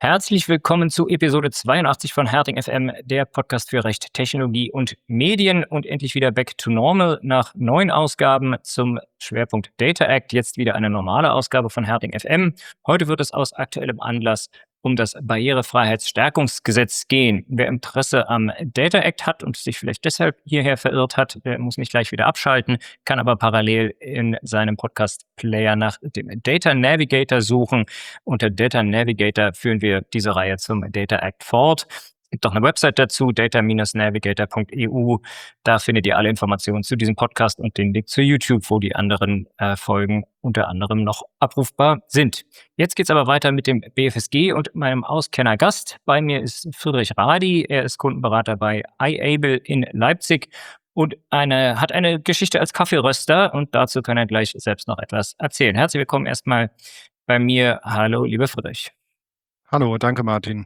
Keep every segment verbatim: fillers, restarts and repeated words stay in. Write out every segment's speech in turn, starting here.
Herzlich willkommen zu Episode zweiundachtzig von Herting F M, der Podcast für Recht, Technologie und Medien und endlich wieder back to normal nach neun Ausgaben zum Schwerpunkt Data Act. Jetzt wieder eine normale Ausgabe von Herting F M. Heute wird es aus aktuellem Anlass um das Barrierefreiheitsstärkungsgesetz gehen. Wer Interesse am Data Act hat und sich vielleicht deshalb hierher verirrt hat, der muss nicht gleich wieder abschalten, kann aber parallel in seinem Podcast-Player nach dem Data Navigator suchen. Unter Data Navigator führen wir diese Reihe zum Data Act fort. Es gibt auch eine Website dazu, data navigator punkt e u. Da findet ihr alle Informationen zu diesem Podcast und den Link zu YouTube, wo die anderen äh, Folgen unter anderem noch abrufbar sind. Jetzt geht's aber weiter mit dem B F S G und meinem Auskenner-Gast. Bei mir ist Friedrich Radi. Er ist Kundenberater bei iAble in Leipzig und eine, hat eine Geschichte als Kaffeeröster, und dazu kann er gleich selbst noch etwas erzählen. Herzlich willkommen erstmal bei mir. Hallo, lieber Friedrich. Hallo, danke Martin.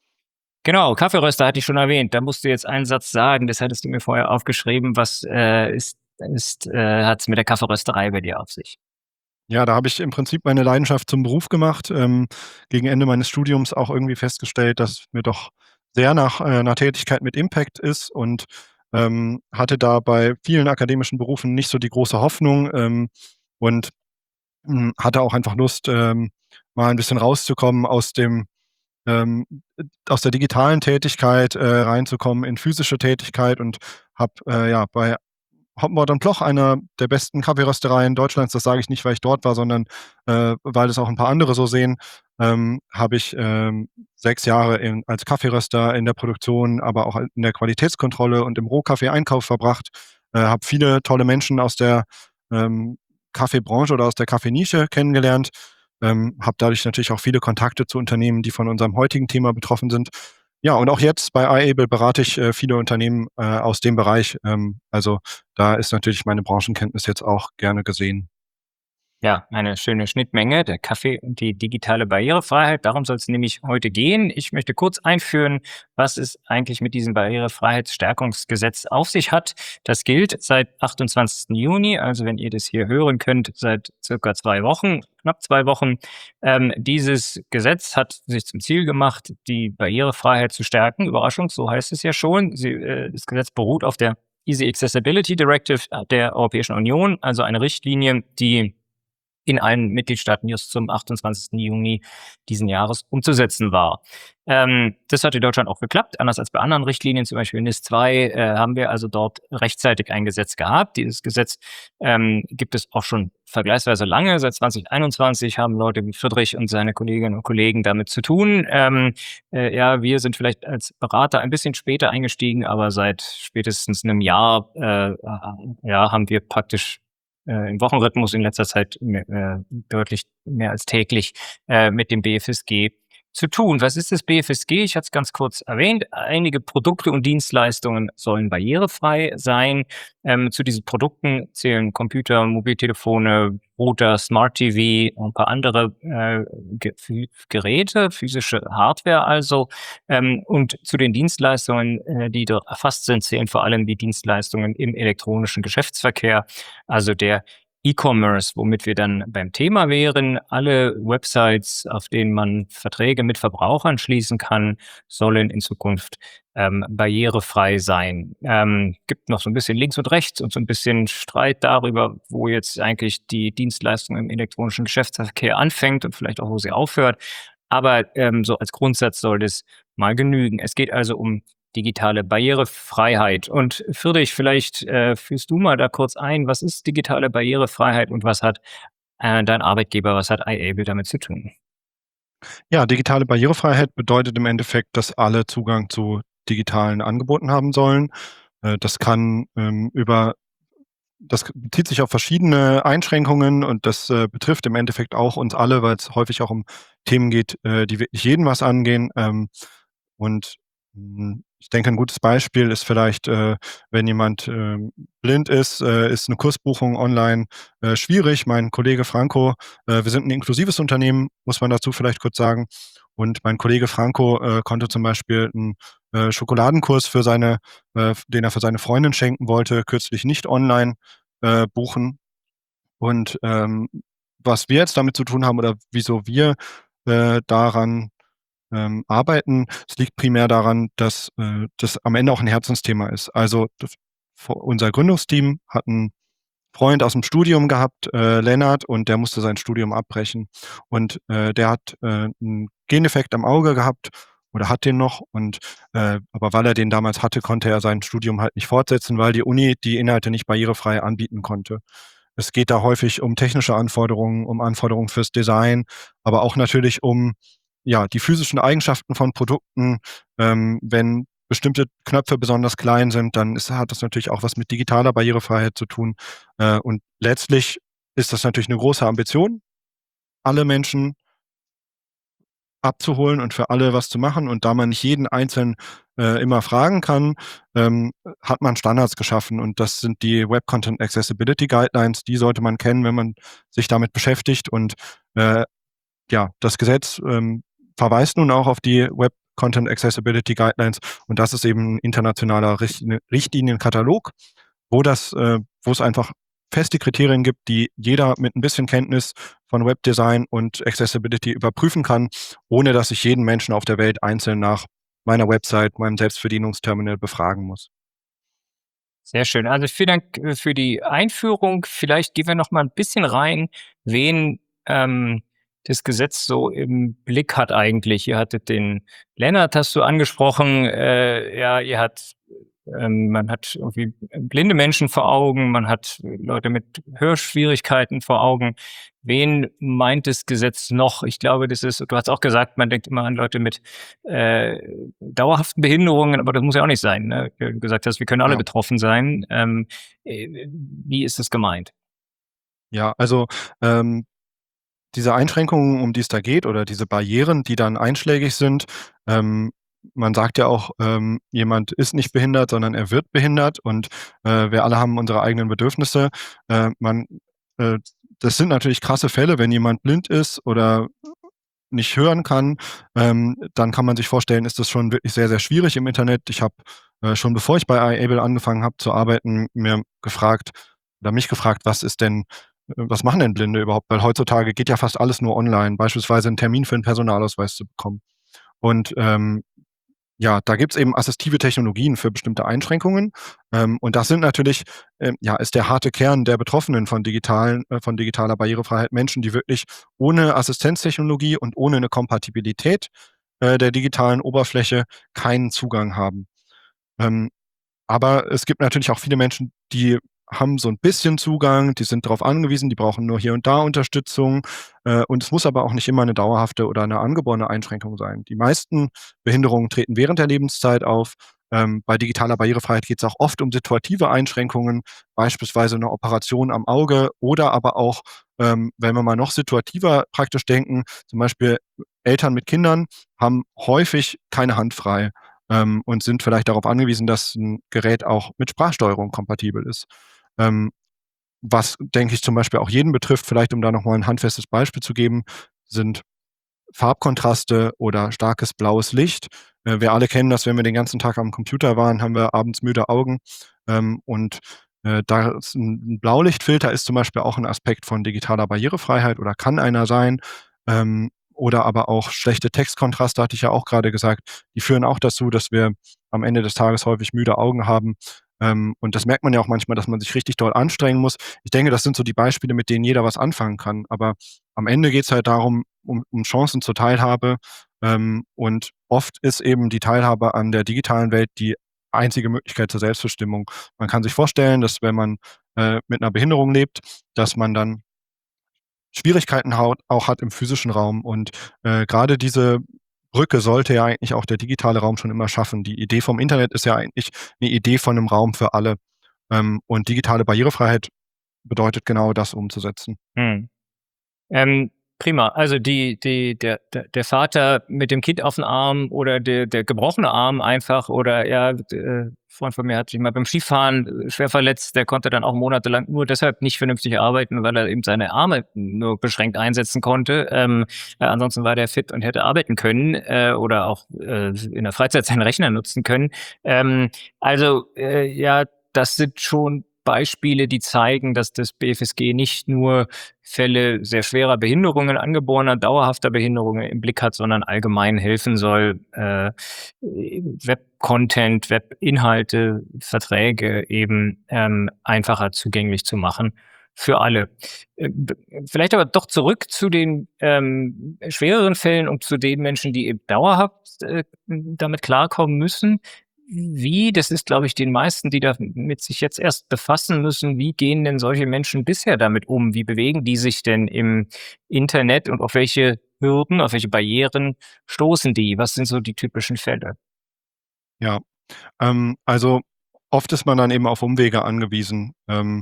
Genau, Kaffeeröster hatte ich schon erwähnt. Da musst du jetzt einen Satz sagen, das hattest du mir vorher aufgeschrieben. Was äh, ist, ist, äh, hat es mit der Kaffeerösterei bei dir auf sich? Ja, da habe ich im Prinzip meine Leidenschaft zum Beruf gemacht. Ähm, gegen Ende meines Studiums auch irgendwie festgestellt, dass mir doch sehr nach äh, 'ner Tätigkeit mit Impact ist und ähm, hatte da bei vielen akademischen Berufen nicht so die große Hoffnung, ähm, und hm, hatte auch einfach Lust, ähm, mal ein bisschen rauszukommen aus dem ähm, aus der digitalen Tätigkeit, äh, reinzukommen in physische Tätigkeit und habe, äh, ja, bei Hoppenbauer und Ploch, einer der besten Kaffeeröstereien Deutschlands, das sage ich nicht, weil ich dort war, sondern, äh, weil das auch 'n paar andere so sehen, ähm, habe ich, ähm, sechs Jahre in als Kaffeeröster in der Produktion, aber auch in der Qualitätskontrolle und im Rohkaffeeeinkauf verbracht. Äh, habe viele tolle Menschen aus der, ähm, Kaffeebranche oder aus der Kaffeenische kennengelernt, ähm, habe dadurch natürlich auch viele Kontakte zu Unternehmen, die von unserem heutigen Thema betroffen sind. Ja, und auch jetzt bei iAble berate ich, äh, viele Unternehmen, äh, aus dem Bereich. Ähm, also, da ist natürlich meine Branchenkenntnis jetzt auch gerne gesehen. Ja, eine schöne Schnittmenge, der Kaffee und die digitale Barrierefreiheit. Darum soll es nämlich heute gehen. Ich möchte kurz einführen, was es eigentlich mit diesem Barrierefreiheitsstärkungsgesetz auf sich hat. Das gilt seit achtundzwanzigsten Juni, also wenn ihr das hier hören könnt, seit circa zwei Wochen, knapp zwei Wochen. Ähm, dieses Gesetz hat sich zum Ziel gemacht, die Barrierefreiheit zu stärken. Überraschung, so heißt es ja schon. Sie, äh, das Gesetz beruht auf der Easy Accessibility Directive der Europäischen Union, also eine Richtlinie, die in allen Mitgliedstaaten just zum achtundzwanzigsten Juni diesen Jahres umzusetzen war. Ähm, das hat in Deutschland auch geklappt. Anders als bei anderen Richtlinien, zum Beispiel NIS zwei, äh, haben wir also dort rechtzeitig ein Gesetz gehabt. Dieses Gesetz ähm, gibt es auch schon vergleichsweise lange. Seit zweitausendeinundzwanzig haben Leute wie Friedrich und seine Kolleginnen und Kollegen damit zu tun. Ähm, äh, ja, wir sind vielleicht als Berater ein bisschen später eingestiegen, aber seit spätestens einem Jahr äh, ja, haben wir praktisch äh, im Wochenrhythmus in letzter Zeit äh, deutlich mehr als täglich äh, mit dem B F S G zu tun. Was ist das B F S G? Ich hatte es ganz kurz erwähnt. Einige Produkte und Dienstleistungen sollen barrierefrei sein. Ähm, zu diesen Produkten zählen Computer, Mobiltelefone, Router, Smart T V und ein paar andere äh, Ge Geräte, physische Hardware also. Ähm, und zu den Dienstleistungen, äh, die dort erfasst sind, zählen vor allem die Dienstleistungen im elektronischen Geschäftsverkehr, also der E-Commerce, womit wir dann beim Thema wären. Alle Websites, auf denen man Verträge mit Verbrauchern schließen kann, sollen in Zukunft ähm, barrierefrei sein. Ähm, gibt noch so ein bisschen links und rechts und so ein bisschen Streit darüber, wo jetzt eigentlich die Dienstleistung im elektronischen Geschäftsverkehr anfängt und vielleicht auch, wo sie aufhört. Aber ähm, so als Grundsatz soll das mal genügen. Es geht also um digitale Barrierefreiheit. Und Friedrich, vielleicht äh, führst du mal da kurz ein, was ist digitale Barrierefreiheit und was hat äh, dein Arbeitgeber, was hat iAble damit zu tun? Ja, digitale Barrierefreiheit bedeutet im Endeffekt, dass alle Zugang zu digitalen Angeboten haben sollen. Äh, das kann, ähm, über das k bezieht sich auf verschiedene Einschränkungen und das, äh, betrifft im Endeffekt auch uns alle, weil es häufig auch um Themen geht, äh, die wirklich jeden was angehen. Ähm, und, hm, ich denke, ein gutes Beispiel ist vielleicht, äh, wenn jemand, ähm, blind ist, äh, ist 'ne Kursbuchung online, äh, schwierig. Mein Kollege Franco äh, wir sind 'n inklusives Unternehmen, muss man dazu vielleicht kurz sagen. Und mein Kollege Franco, äh, konnte zum Beispiel 'n, äh, Schokoladenkurs für seine äh, den er für seine Freundin schenken wollte, kürzlich nicht online, äh, buchen. Und, ähm, was wir jetzt damit zu tun haben oder wieso wir, äh, daran ähm, arbeiten. Es liegt primär daran, dass, äh, das am Ende auch 'n Herzensthema ist. Also, das vo unser Gründungsteam hat 'n Freund aus'm Studium gehabt, äh, Lennart, und der musste sein Studium abbrechen. Und, äh, der hat, äh, 'n Gendefekt am Auge gehabt oder hat den noch und, äh aber weil er den damals hatte, konnte er sein Studium halt nicht fortsetzen, weil die Uni die Inhalte nicht barrierefrei anbieten konnte. Es geht da häufig um technische Anforderungen, um Anforderungen fürs Design, aber auch natürlich um, ja, die physischen Eigenschaften von Produkten. Ähm, wenn bestimmte Knöpfe besonders klein sind, dann ist hat das natürlich auch was mit digitaler Barrierefreiheit zu tun. Äh, und letztlich ist das natürlich 'ne große Ambition, alle Menschen abzuholen und für alle was zu machen. Und da man nicht jeden Einzelnen, äh, immer fragen kann, ähm, hat man Standards geschaffen und das sind die Web Content Accessibility Guidelines. Die sollte man kennen, wenn man sich damit beschäftigt und, äh, ja, das Gesetz, ähm, verweist nun auch auf die Web Content Accessibility Guidelines und das ist eben 'n internationaler Richtl Richtlinienkatalog, wo das äh, wo's einfach feste Kriterien gibt, die jeder mit 'n bisschen Kenntnis von Webdesign und Accessibility überprüfen kann, ohne dass ich jeden Menschen auf der Welt einzeln nach meiner Website, meinem Selbstbedienungsterminal befragen muss. Sehr schön. Also, vielen Dank, äh, für die Einführung. Vielleicht gehen wir noch mal 'n bisschen rein, wen, ähm, das Gesetz so im Blick hat eigentlich. Ihr hattet den Lennart hast du angesprochen, äh, ja, ihr hat ähm, man hat irgendwie blinde Menschen vor Augen, man hat Leute mit Hörschwierigkeiten vor Augen. Wen meint das Gesetz noch? Ich glaube, das ist du hast auch gesagt, man denkt immer an Leute mit, äh, dauerhaften Behinderungen, aber das muss ja auch nicht sein, ne? Weil du gesagt hast, wir können alle Ja. betroffen sein. Ähm, äh, wie ist das gemeint? Ja, also, ähm, diese Einschränkungen, um die es da geht oder diese Barrieren, die dann einschlägig sind ähm, man sagt ja auch, ähm, jemand ist nicht behindert, sondern er wird behindert und, äh, wir alle haben unsere eigenen Bedürfnisse. Äh, man äh, das sind natürlich krasse Fälle, wenn jemand blind ist oder nicht hören kann, ähm, dann kann man sich vorstellen, ist das schon wirklich sehr, sehr schwierig im Internet. Ich habe, äh, schon bevor ich bei iAble angefangen habe zu arbeiten, mir gefragt oder mich gefragt: „Was ist denn äh, was machen denn Blinde überhaupt?“ Weil heutzutage geht ja fast alles nur online, beispielsweise 'n Termin für 'n Personalausweis zu bekommen. Und, ähm, ja, da gibt's eben assistive Technologien für bestimmte Einschränkungen. Ähm, und das sind natürlich ähm, ja, ist der harte Kern der Betroffenen von digitalen äh, von digitaler Barrierefreiheit Menschen, die wirklich ohne Assistenztechnologie und ohne 'ne Kompatibilität, äh, der digitalen Oberfläche keinen Zugang haben. Ähm, aber es gibt natürlich auch viele Menschen, die haben so 'n bisschen Zugang, die sind drauf angewiesen, die brauchen nur hier und da Unterstützung. Äh, und es muss aber auch nicht immer 'ne dauerhafte oder 'ne angeborene Einschränkung sein. Die meisten Behinderungen treten während der Lebenszeit auf. Ähm, bei digitaler Barrierefreiheit geht's auch oft um situative Einschränkungen, beispielsweise 'ne Operation am Auge oder aber auch, ähm, wenn wir mal noch situativer praktisch denken, zum Beispiel Eltern mit Kindern haben häufig keine Hand frei, ähm, und sind vielleicht darauf angewiesen, dass 'n Gerät auch mit Sprachsteuerung kompatibel ist. Ähm, was, denke ich, zum Beispiel auch jeden betrifft, vielleicht um da noch mal 'n handfestes Beispiel zu geben, sind Farbkontraste oder starkes blaues Licht. Äh, wir alle kennen das, wenn wir den ganzen Tag am Computer waren, haben wir abends müde Augen. Ähm, und, äh, da ist 'n 'n Blaulichtfilter ist zum Beispiel auch 'n Aspekt von digitaler Barrierefreiheit oder kann einer sein. Ähm, oder aber auch schlechte Textkontraste, hatte ich ja auch grade gesagt. Die führen auch dazu, dass wir am Ende des Tages häufig müde Augen haben. Ähm, und das merkt man ja auch manchmal, dass man sich richtig doll anstrengen muss. Ich denke, das sind so die Beispiele, mit denen jeder was anfangen kann. Aber am Ende geht's halt darum, um um Chancen zur Teilhabe. Ähm, und oft ist eben die Teilhabe an der digitalen Welt die einzige Möglichkeit zur Selbstbestimmung. Man kann sich vorstellen, dass wenn man, äh, mit 'ner Behinderung lebt, dass man dann Schwierigkeiten haut auch hat im physischen Raum. Und, äh, grade diese Brücke sollte ja eigentlich auch der digitale Raum schon immer schaffen. Die Idee vom Internet ist ja eigentlich 'ne Idee von 'nem Raum für alle. Ähm, und digitale Barrierefreiheit bedeutet genau das umzusetzen. Mhm. Ähm, prima. Also, die die der der der Vater mit dem Kind aufm Arm oder der der gebrochene Arm einfach oder ja, d äh, Freund von mir hat sich mal beim Skifahren, äh, schwer verletzt. Der konnte dann auch monatelang nur deshalb nicht vernünftig arbeiten, weil er eben seine Arme nur beschränkt einsetzen konnte. Ähm, äh, ansonsten war der fit und hätte arbeiten können, äh, oder auch, äh, in der Freizeit seinen Rechner nutzen können. Ähm, also, äh, ja, das sind schon Beispiele, die zeigen, dass das B F S G nicht nur Fälle sehr schwerer Behinderungen, angeborener, dauerhafter Behinderungen im Blick hat, sondern allgemein helfen soll, äh, Web-Content, Webinhalte, Verträge eben, ähm, einfacher zugänglich zu machen für alle. Äh, b vielleicht aber doch zurück zu den, ähm, schwereren Fällen und zu den Menschen, die eben dauerhaft, äh, damit klarkommen müssen. Wie das ist, glaube ich, den meisten, die damit sich jetzt erst befassen müssen, wie gehen denn solche Menschen bisher damit um? Wie bewegen die sich denn im Internet und auf welche Hürden, auf welche Barrieren stoßen die? Was sind so die typischen Fälle? Ja, ähm, also oft ist man dann eben auf Umwege angewiesen. Ähm,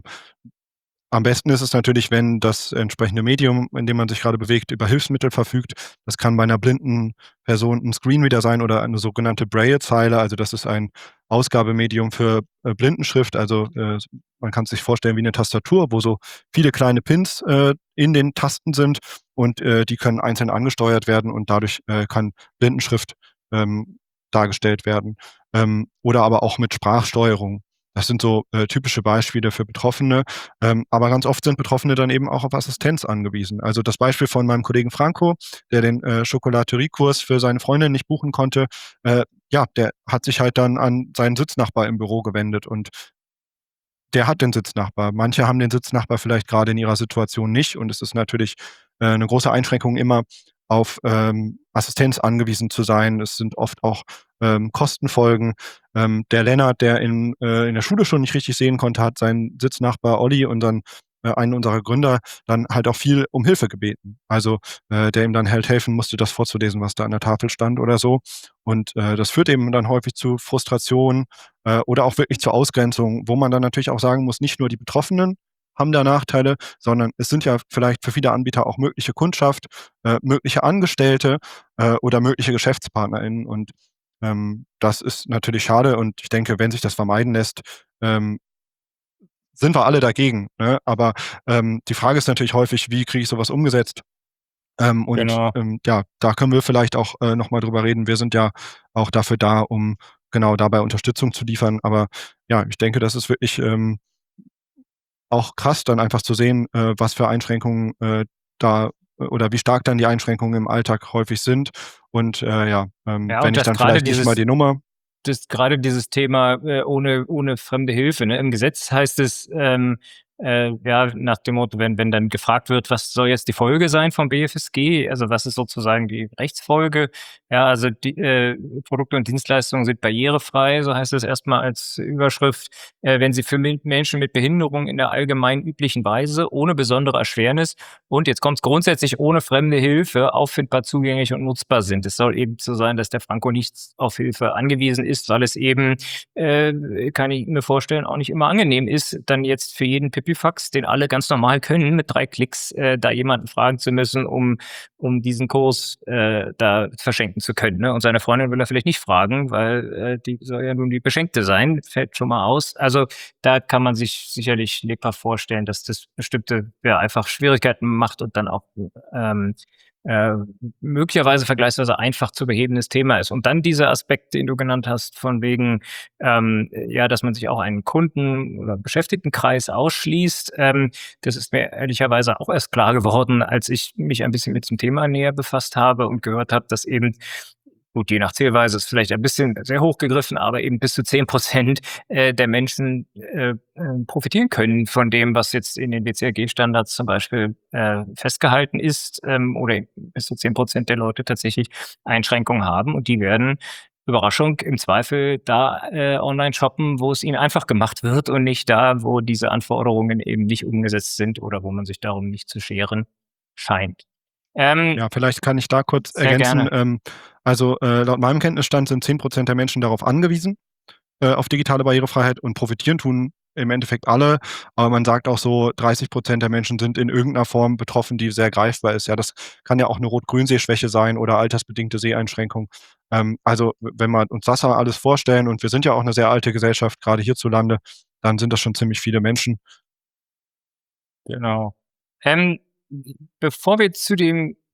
am besten ist es natürlich, wenn das entsprechende Medium, in dem man sich grade bewegt, über Hilfsmittel verfügt. Das kann bei 'ner blinden Person 'n Screenreader sein oder eine sogenannte Braillezeile. Also, das ist ein Ausgabemedium für, äh, Blindenschrift. Also, äh, man kann's sich vorstellen wie 'ne Tastatur, wo so viele kleine Pins, äh, in den Tasten sind und, äh, die können einzeln angesteuert werden und dadurch, äh, kann Blindenschrift, ähm, dargestellt werden. Ähm, oder aber auch mit Sprachsteuerung. Das sind so, äh, typische Beispiele für Betroffene. Ähm, aber ganz oft sind Betroffene dann eben auch auf Assistenz angewiesen. Also, das Beispiel von meinem Kollegen Franco, der den, äh, Chocolaterie-Kurs für seine Freundin nicht buchen konnte, äh, ja, der hat sich halt dann an seinen Sitznachbar im Büro gewendet und der hat den Sitznachbar. Manche haben den Sitznachbar vielleicht grade in ihrer Situation nicht und es ist natürlich, äh, 'ne große Einschränkung, immer auf, ähm, Assistenz angewiesen zu sein. Es sind oft auch, ähm, Kostenfolgen. Ähm, der Lennart, der in äh, in der Schule schon nicht richtig sehen konnte, hat seinen Sitznachbar Olli, unseren äh, einen unserer Gründer, dann halt auch viel um Hilfe gebeten. Also, äh, der ihm dann halt helfen musste, das vorzulesen, was da an der Tafel stand oder so. Und, äh, das führt eben dann häufig zu Frustration, äh, oder auch wirklich zur Ausgrenzung, wo man dann natürlich auch sagen muss, nicht nur die Betroffenen haben da Nachteile, sondern es sind ja vielleicht für viele Anbieter auch mögliche Kundschaft, äh, mögliche Angestellte, äh, oder mögliche GeschäftspartnerInnen. Und, ähm, das ist natürlich schade und ich denke, wenn sich das vermeiden lässt, ähm sind wir alle dagegen, ne? Aber, ähm, die Frage ist natürlich häufig: „Wie kriege ich so was umgesetzt?“ Ähm, und, Genau. ähm, ja, da können wir vielleicht auch, äh, noch mal drüber reden. Wir sind ja auch dafür da, um genau dabei Unterstützung zu liefern. Aber ja, ich denke, das ist wirklich, ähm auch krass dann einfach zu sehen, äh, was für Einschränkungen, äh, da oder wie stark dann die Einschränkungen im Alltag häufig sind. Und, äh, ja, ähm, Ja, wenn und ich dass dann grade vielleicht nicht mal dieses die Nummer das grade dieses Thema, äh, ohne ohne fremde Hilfe, ne? Im Gesetz heißt es, ähm, äh, ja, nach dem Motto, wenn wenn dann gefragt wird: „Was soll jetzt die Folge sein vom B F S G?“ Also, was ist sozusagen die Rechtsfolge? Ja, also die, äh, Produkte und Dienstleistungen sind barrierefrei, so heißt es erst mal als Überschrift, äh, wenn sie für Men Menschen mit Behinderung in der allgemein üblichen Weise ohne besondere Erschwernis und jetzt kommt's, grundsätzlich ohne fremde Hilfe auffindbar, zugänglich und nutzbar sind. Es soll eben so sein, dass der Franco nicht auf Hilfe angewiesen ist, weil es eben, äh, kann ich mir vorstellen, auch nicht immer angenehm ist, dann jetzt für jeden Pipifax, den alle ganz normal können, mit drei Klicks, äh, da jemanden fragen zu müssen, um um diesen Kurs, äh, da verschenken zu können, ne? Und seine Freundin will er vielleicht nicht fragen, weil, äh, die soll ja nun die Beschenkte sein, fällt schon mal aus. Also, da kann man sich sicherlich lebhaft vorstellen, dass das bestimmte, ja, einfach Schwierigkeiten macht und dann auch, ähm, äh, möglicherweise vergleichsweise einfach zu behebendes Thema ist. Und dann dieser Aspekt, den du genannt hast, von wegen, ähm, ja, dass man sich auch einen Kunden oder Beschäftigtenkreis ausschließt. Ähm, das ist mir ehrlicherweise auch erst klar geworden, als ich mich ein bisschen mit dem Thema näher befasst habe und gehört habe, dass eben gut, je nach Zählweise ist vielleicht ein bisschen sehr hoch gegriffen, aber eben bis zu zehn Prozent, äh, der Menschen, äh, äh, profitieren können von dem, was jetzt in den WCAG-Standards zum Beispiel, äh, festgehalten ist, ähm, oder bis zu zehn Prozent der Leute tatsächlich Einschränkungen haben und die werden, Überraschung, im Zweifel da, äh, online shoppen, wo es ihnen einfach gemacht wird und nicht da, wo diese Anforderungen eben nicht umgesetzt sind oder wo man sich darum nicht zu scheren scheint. Ähm Ja, vielleicht kann ich da kurz Sehr ergänzen. gerne. Ähm, also, äh, laut meinem Kenntnisstand sind zehn Prozent der Menschen darauf angewiesen, äh, auf digitale Barrierefreiheit und profitieren tun im Endeffekt alle. Aber man sagt auch so, dreißig Prozent der Menschen sind in irgend 'ner Form betroffen, die sehr greifbar ist. Ja, das kann ja auch 'ne Rot-Grün-Sehschwäche sein oder altersbedingte Seheinschränkung. Ähm, also, w wenn wir uns das mal alles vorstellen und wir sind ja auch 'ne sehr alte Gesellschaft, grade hierzulande, dann sind das schon ziemlich viele Menschen. Genau. Ähm, bevor wir zu dem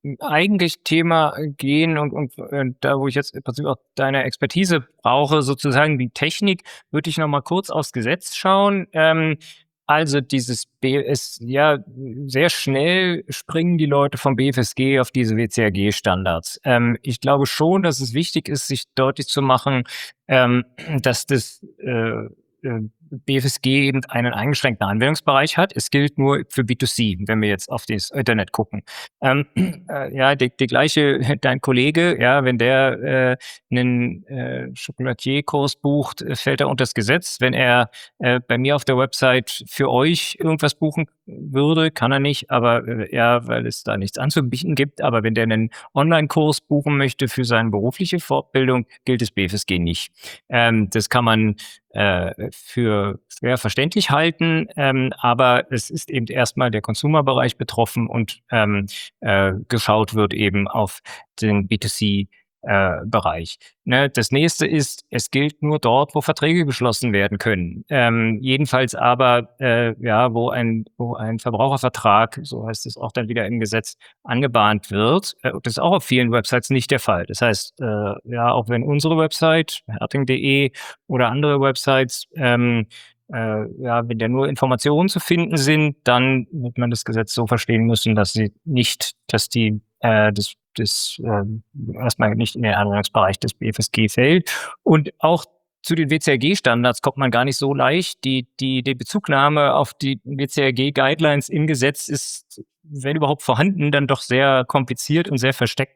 hm, eigentlich Thema gehen und und, äh, da, wo ich jetzt im Prinzip auch deine Expertise brauche, sozusagen die Technik, würde ich noch mal kurz aufs Gesetz schauen. Ähm, also dieses B es ja, sehr schnell springen die Leute vom B F S G auf diese W C A G-Standards. Ähm, ich glaube schon, dass es wichtig ist, sich deutlich zu machen, ähm, dass das, äh, äh, B F S G eben einen eingeschränkten Anwendungsbereich hat. Es gilt nur für B zwei C, wenn wir jetzt auf das Internet gucken. Ähm, äh, ja, die die gleiche dein Kollege, ja, wenn der, äh, 'nen, äh, Chocolatierkurs bucht, äh, fällt er unter das Gesetz. Wenn er, äh, bei mir auf der Website für euch irgendwas buchen würde, kann er nicht, aber, äh, ja, weil es da nichts anzubieten gibt. Aber wenn der 'nen Onlinekurs buchen möchte für seine berufliche Fortbildung, gilt das B F S G nicht. Ähm, das kann man, äh, für schwer verständlich halten, ähm, aber es ist eben erst mal der Consumer-Bereich betroffen und, ähm, äh, geschaut wird eben auf den B zwei C, äh, Bereich, ne? Das Nächste ist, es gilt nur dort, wo Verträge geschlossen werden können. Ähm, jedenfalls aber, äh, ja, wo ein wo ein Verbrauchervertrag, so heißt es auch dann wieder im Gesetz, angebahnt wird. Äh, das ist auch auf vielen Websites nicht der Fall. Das heißt, äh, ja, auch wenn unsere Website herting punkt de oder andere Websites, ähm, äh, ja, wenn da nur Informationen zu finden sind, dann wird man das Gesetz so verstehen müssen, dass sie nicht dass die, äh, das das, ähm, erst mal nicht in den Anwendungsbereich des B F S G fällt. Und auch zu den W C A G-Standards kommt man gar nicht so leicht. Die die die Bezugnahme auf die W C A G-Guidelines im Gesetz ist, wenn überhaupt vorhanden, dann doch sehr kompliziert und sehr versteckt.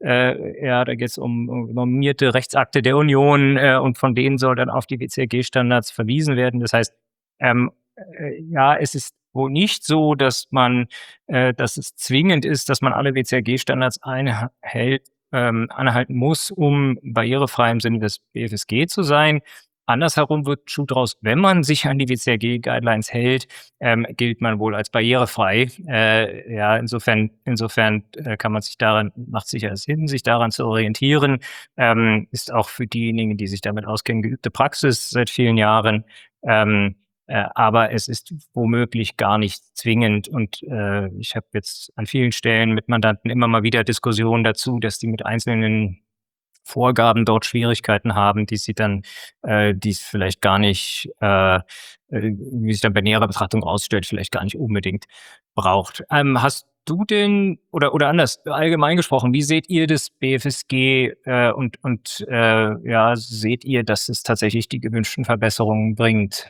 Äh, ja, da geht's um um normierte Rechtsakte der Union, äh, und von denen soll dann auf die W C A G-Standards verwiesen werden. Das heißt, ähm, äh, ja, es ist wohl nicht so, dass man äh, dass es zwingend ist, dass man alle W C A G-Standards einha hält ähm, einhalten muss, um barrierefrei im Sinne des B F S G zu sein. Andersherum wird 'n Schuh draus, wenn man sich an die W C A G-Guidelines hält, ähm, gilt man wohl als barrierefrei. Äh, ja, insofern insofern, äh, kann man sich daran macht sicher Sinn, sich daran zu orientieren. Ähm, ist auch für diejenigen, die sich damit auskennen, geübte Praxis seit vielen Jahren. Ähm, äh, aber es ist womöglich gar nicht zwingend und, äh, ich habe jetzt an vielen Stellen mit Mandanten immer mal wieder Diskussionen dazu, dass die mit einzelnen Vorgaben dort Schwierigkeiten haben, die sie dann äh, die es vielleicht gar nicht, äh, äh, wie sich dann bei näherer Betrachtung rausstellt, vielleicht gar nicht unbedingt braucht. Ähm, hast du denn oder oder anders, allgemein gesprochen, wie seht ihr das B F S G, äh, und und, äh, ja, seht ihr, dass es tatsächlich die gewünschten Verbesserungen bringt?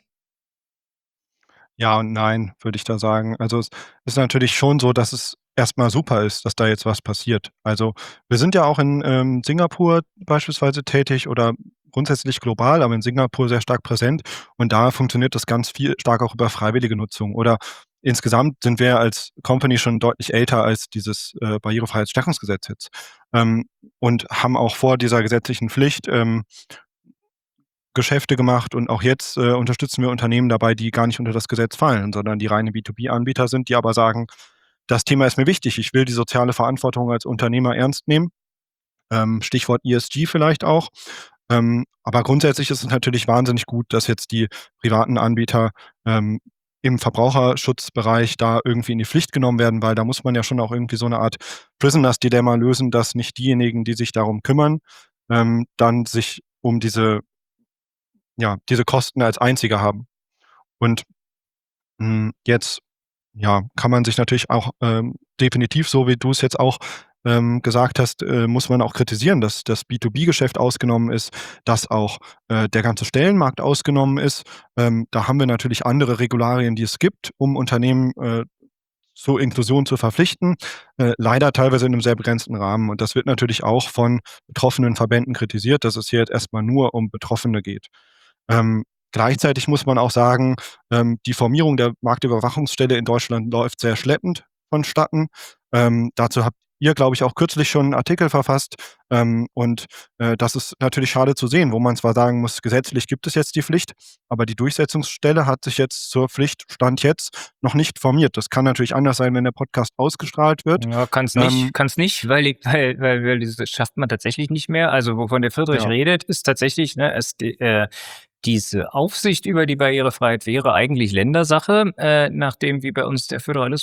Ja und nein, würde ich da sagen. Also, es ist natürlich schon so, dass es erst mal super ist, dass da jetzt was passiert. Also, wir sind ja auch in, ähm, Singapur beispielsweise tätig oder grundsätzlich global, aber in Singapur sehr stark präsent und da funktioniert das ganz viel stark auch über freiwillige Nutzung. Oder insgesamt sind wir als Company schon deutlich älter als dieses, äh, Barrierefreiheitsstärkungsgesetz jetzt, ähm, und haben auch vor dieser gesetzlichen Pflicht, ähm Geschäfte gemacht und auch jetzt, äh, unterstützen wir Unternehmen dabei, die gar nicht unter das Gesetz fallen, sondern die reine B zwei B-Anbieter sind, die aber sagen: „Das Thema ist mir wichtig. Ich will die soziale Verantwortung als Unternehmer ernst nehmen.“ Ähm, Stichwort ESG vielleicht auch. Ähm, aber grundsätzlich ist es natürlich wahnsinnig gut, dass jetzt die privaten Anbieter, ähm, im Verbraucherschutzbereich da irgendwie in die Pflicht genommen werden, weil da muss man ja schon auch irgendwie so 'ne Art Prisoners Dilemma lösen, dass nicht diejenigen, die sich darum kümmern, ähm, dann sich um diese ja, diese Kosten als Einzige haben. Und, hm, jetzt, ja, kann man sich natürlich auch, ähm, definitiv, so wie du's jetzt auch, ähm, gesagt hast, äh, muss man auch kritisieren, dass das B zwei B-Geschäft ausgenommen ist, dass auch, äh, der ganze Stellenmarkt ausgenommen ist. Ähm, da haben wir natürlich andere Regularien, die es gibt, um Unternehmen, äh, zur Inklusion zu verpflichten, äh, leider teilweise in 'nem sehr begrenzten Rahmen. Und das wird natürlich auch von betroffenen Verbänden kritisiert, dass es hier jetzt erst mal nur um Betroffene geht. Ähm, gleichzeitig muss man auch sagen, ähm, die Formierung der Marktüberwachungsstelle in Deutschland läuft sehr schleppend vonstatten. Ähm, dazu habt ihr, glaube ich, auch kürzlich schon 'n Artikel verfasst. Ähm, und, äh, das ist natürlich schade zu sehen, wo man zwar sagen muss, gesetzlich gibt es jetzt die Pflicht, aber die Durchsetzungsstelle hat sich jetzt zur Pflicht Stand jetzt noch nicht formiert. Das kann natürlich anders sein, wenn der Podcast ausgestrahlt wird. Ja, kann's Ähm nicht kann's nicht, weil die weil weil weil das schafft man tatsächlich nicht mehr. Also, wovon der Friedrich Ja. redet, ist tatsächlich, ne, es die äh, diese Aufsicht über die Barrierefreiheit wäre eigentlich Ländersache, äh, nachdem wie bei uns der Föderalismus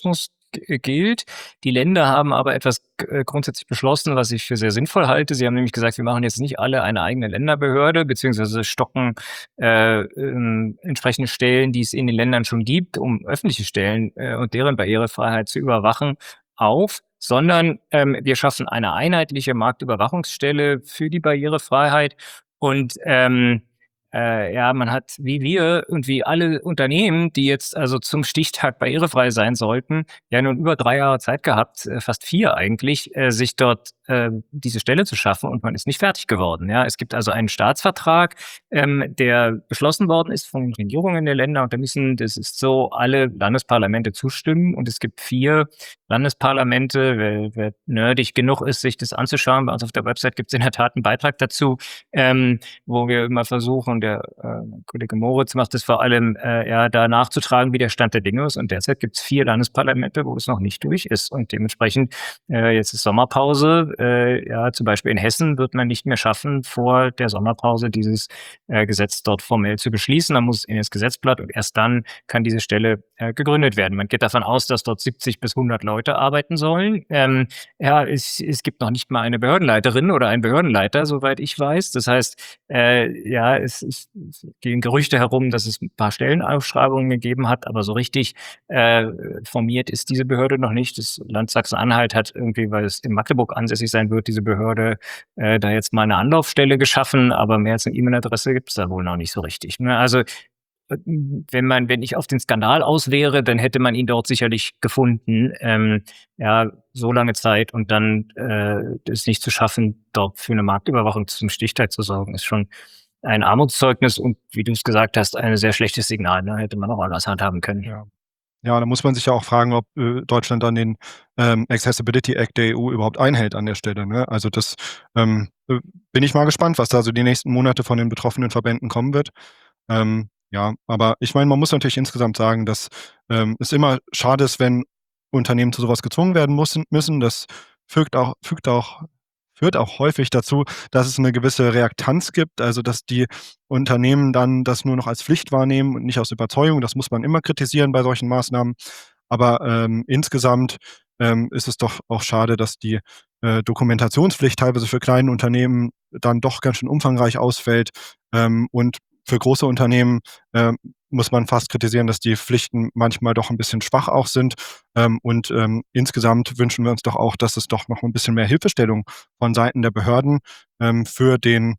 g gilt. Die Länder haben aber etwas g äh, grundsätzlich beschlossen, was ich für sehr sinnvoll halte. Sie haben nämlich gesagt: „Wir machen jetzt nicht alle eine eigene Länderbehörde beziehungsweise stocken, äh, ähm, entsprechende Stellen, die es in den Ländern schon gibt, um öffentliche Stellen, äh, und deren Barrierefreiheit zu überwachen, auf, sondern, ähm, wir schaffen eine einheitliche Marktüberwachungsstelle für die Barrierefreiheit.“ Und, ähm, äh, ja, man hat wie wir und wie alle Unternehmen, die jetzt also zum Stichtag barrierefrei sein sollten, ja nun über drei Jahre Zeit gehabt, äh, fast vier eigentlich, äh, sich dort, äh, diese Stelle zu schaffen und man ist nicht fertig geworden, ja? Es gibt also einen Staatsvertrag, ähm, der beschlossen worden ist von den Regierungen der Länder und da müssen das ist so, alle Landesparlamente zustimmen und es gibt vier Landesparlamente. Wer wer nerdig genug ist, sich das anzuschauen, bei uns auf der Website gibt's in der Tat 'n Beitrag dazu, ähm, wo wir immer versuchen der, äh, Kollege Moritz macht das vor allem, äh, ja, da nachzutragen, wie der Stand der Dinge ist. Und derzeit gibt's vier Landesparlamente, wo es noch nicht durch ist. Und dementsprechend, äh, jetzt ist Sommerpause, äh, ja, zum Beispiel in Hessen wird man nicht mehr schaffen, vor der Sommerpause dieses, äh, Gesetz dort formell zu beschließen. Dann muss es in das Gesetzblatt und erst dann kann diese Stelle, äh, gegründet werden. Man geht davon aus, dass dort siebzig bis hundert Leute arbeiten sollen. Ähm, ja, es es gibt noch nicht mal eine Behördenleiterin oder einen Behördenleiter, soweit ich weiß. Das heißt, äh, ja, es es es gehen Gerüchte herum, dass es 'n paar Stellenausschreibungen gegeben hat, aber so richtig, äh, formiert ist diese Behörde noch nicht. Das Land Sachsen-Anhalt hat irgendwie, weil es in Magdeburg ansässig sein wird, diese Behörde, äh, da jetzt mal 'ne Anlaufstelle geschaffen, aber mehr als 'ne E-Mail-Adresse gibt's da wohl noch nicht so richtig, ne? Also, wenn man wenn ich auf den Skandal aus wäre, dann hätte man ihn dort sicherlich gefunden. Ähm, ja, so lange Zeit und dann, äh, es nicht zu schaffen, dort für 'ne Marktüberwachung zum Stichtag zu sorgen, ist schon ein Armutszeugnis und wie du's gesagt hast, ein sehr schlechtes Signal, ne? Hätte man auch anders handhaben können. Ja. Ja, da muss man sich ja auch fragen, ob, äh, Deutschland dann den, ähm, Accessibility Act der E U überhaupt einhält an der Stelle, ne? Also, das, ähm, äh, bin ich mal gespannt, was da so die nächsten Monate von den betroffenen Verbänden kommen wird. Ähm, ja, aber ich meine, man muss natürlich insgesamt sagen, dass, ähm, es immer schade ist, wenn Unternehmen zu so was gezwungen werden mussen müssen. Das fügt auch fügt auch führt auch häufig dazu, dass es 'ne gewisse Reaktanz gibt, also, dass die Unternehmen dann das nur noch als Pflicht wahrnehmen und nicht aus Überzeugung. Das muss man immer kritisieren bei solchen Maßnahmen. Aber, ähm, insgesamt, ähm, ist es doch auch schade, dass die, äh, Dokumentationspflicht teilweise für kleine Unternehmen dann doch ganz schön umfangreich ausfällt. Ähm, und für große Unternehmen, ähm, muss man fast kritisieren, dass die Pflichten manchmal doch 'n bisschen schwach auch sind. Ähm, und, ähm, insgesamt wünschen wir uns doch auch, dass es doch noch 'n bisschen mehr Hilfestellung von Seiten der Behörden, ähm, für den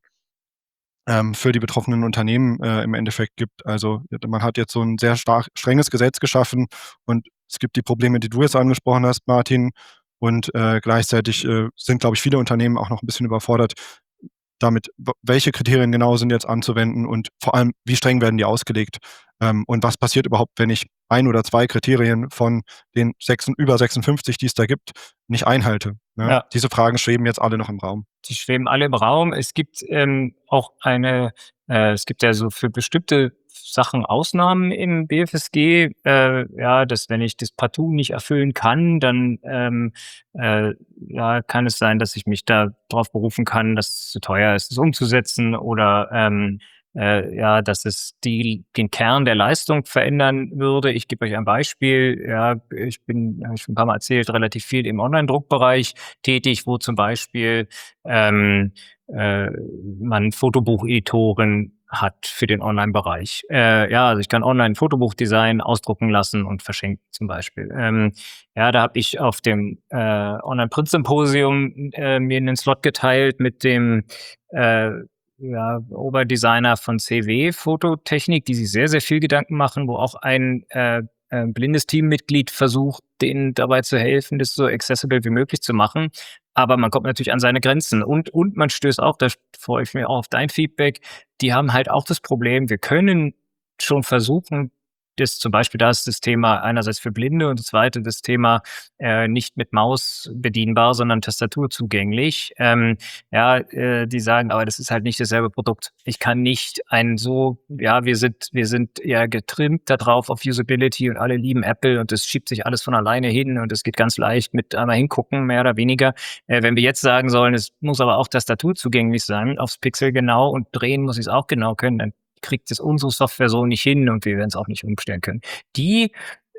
ähm, für die betroffenen Unternehmen, äh, im Endeffekt gibt. Also, man hat jetzt so 'n sehr stark strenges Gesetz geschaffen und es gibt die Probleme, die du jetzt angesprochen hast, Martin. Und, äh, gleichzeitig, äh, sind, glaube ich, viele Unternehmen auch noch 'n bisschen überfordert damit, w welche Kriterien genau sind jetzt anzuwenden und vor allem, wie streng werden die ausgelegt? Ähm, und was passiert überhaupt, wenn ich ein oder zwei Kriterien von den sechsun über sechsundfünfzig, die es da gibt, nicht einhalte, ne? Ja. Diese Fragen schweben jetzt alle noch im Raum. Die schweben alle im Raum. Es gibt, ähm, auch eine äh, es gibt ja so für bestimmte Sachen Ausnahmen im BFSG, äh, ja, dass wenn ich das partout nicht erfüllen kann, dann, ähm, äh, ja, kann es sein, dass ich mich da drauf berufen kann, dass es zu teuer ist, es umzusetzen oder, ähm, äh, ja, dass es die den Kern der Leistung verändern würde. Ich gebe euch ein Beispiel, ja, ich bin habe ich schon 'n paar Mal erzählt, relativ viel im Onlinedruckbereich tätig, wo zum Beispiel, ähm, äh, man Fotobuch-Editoren hat für den Onlinebereich. Äh, ja, also, ich kann online 'n Fotobuch designen, ausdrucken lassen und verschenken zum Beispiel. Ähm, ja, da habe ich auf dem, äh, Online-Print-Symposium, äh, mir 'nen Slot geteilt mit dem, äh, ja, Oberdesigner von C W Fototechnik, die sich sehr, sehr viel Gedanken machen, wo auch ein, äh, äh, blindes Teammitglied versucht, denen dabei zu helfen, das so accessible wie möglich zu machen. Aber man kommt natürlich an seine Grenzen und und man stößt auch, da freue ich mich auch auf dein Feedback, die haben halt auch das Problem, wir können schon versuchen, das zum Beispiel da ist das Thema einerseits für Blinde und das zweite das Thema, äh, nicht mit Maus bedienbar, sondern Tastatur zugänglich. Ähm, ja, äh, die sagen: „Aber das ist halt nicht dasselbe Produkt.“ Ich kann nicht ein so ja, wir sind wir sind ja getrimmt da drauf auf Usability und alle lieben Apple und das schiebt sich alles von alleine hin und es geht ganz leicht mit einmal hingucken, mehr oder weniger. Äh, wenn wir jetzt sagen sollen, es muss aber auch Tastatur zugänglich sein, aufs Pixel genau und drehen muss ich's auch genau können, dann kriegt es unsere Software so nicht hin und wir werden's auch nicht umstellen können. Die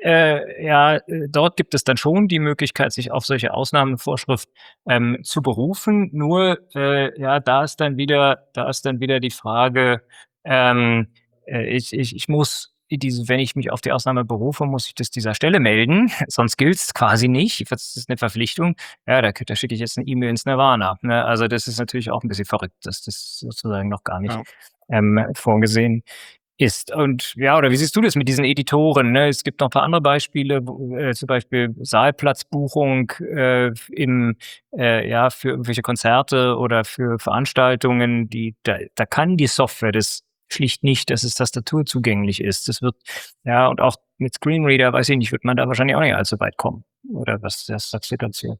Äh, ja, äh, dort gibt es dann schon die Möglichkeit, sich auf solche Ausnahmevorschrift, ähm, zu berufen. Nur, äh, ja, da ist dann wieder da ist dann wieder die Frage, ähm, äh, ich ich ich muss diese wenn ich mich auf die Ausnahme berufe, muss ich das dieser Stelle melden, sonst gilt's quasi nicht. Das ist 'ne Verpflichtung. Ja, da k da schicke ich jetzt 'ne E-Mail ins Nirvana, ne? Also, das ist natürlich auch 'n bisschen verrückt, dass das sozusagen noch gar nicht, Ja. ähm, vorgesehen ist. Und ja, oder wie siehst du das mit diesen Editoren, ne? Es gibt noch 'n paar andere Beispiele, wo äh, zum Beispiel Saalplatzbuchung, äh, f im äh, ja, für irgendwelche Konzerte oder für Veranstaltungen, die da da kann die Software das schlicht nicht, dass es tastaturzugänglich ist. Das wird ja, und auch mit Screenreader, weiß ich nicht, wird man da wahrscheinlich auch nicht allzu weit kommen. Oder was was sagst du dazu?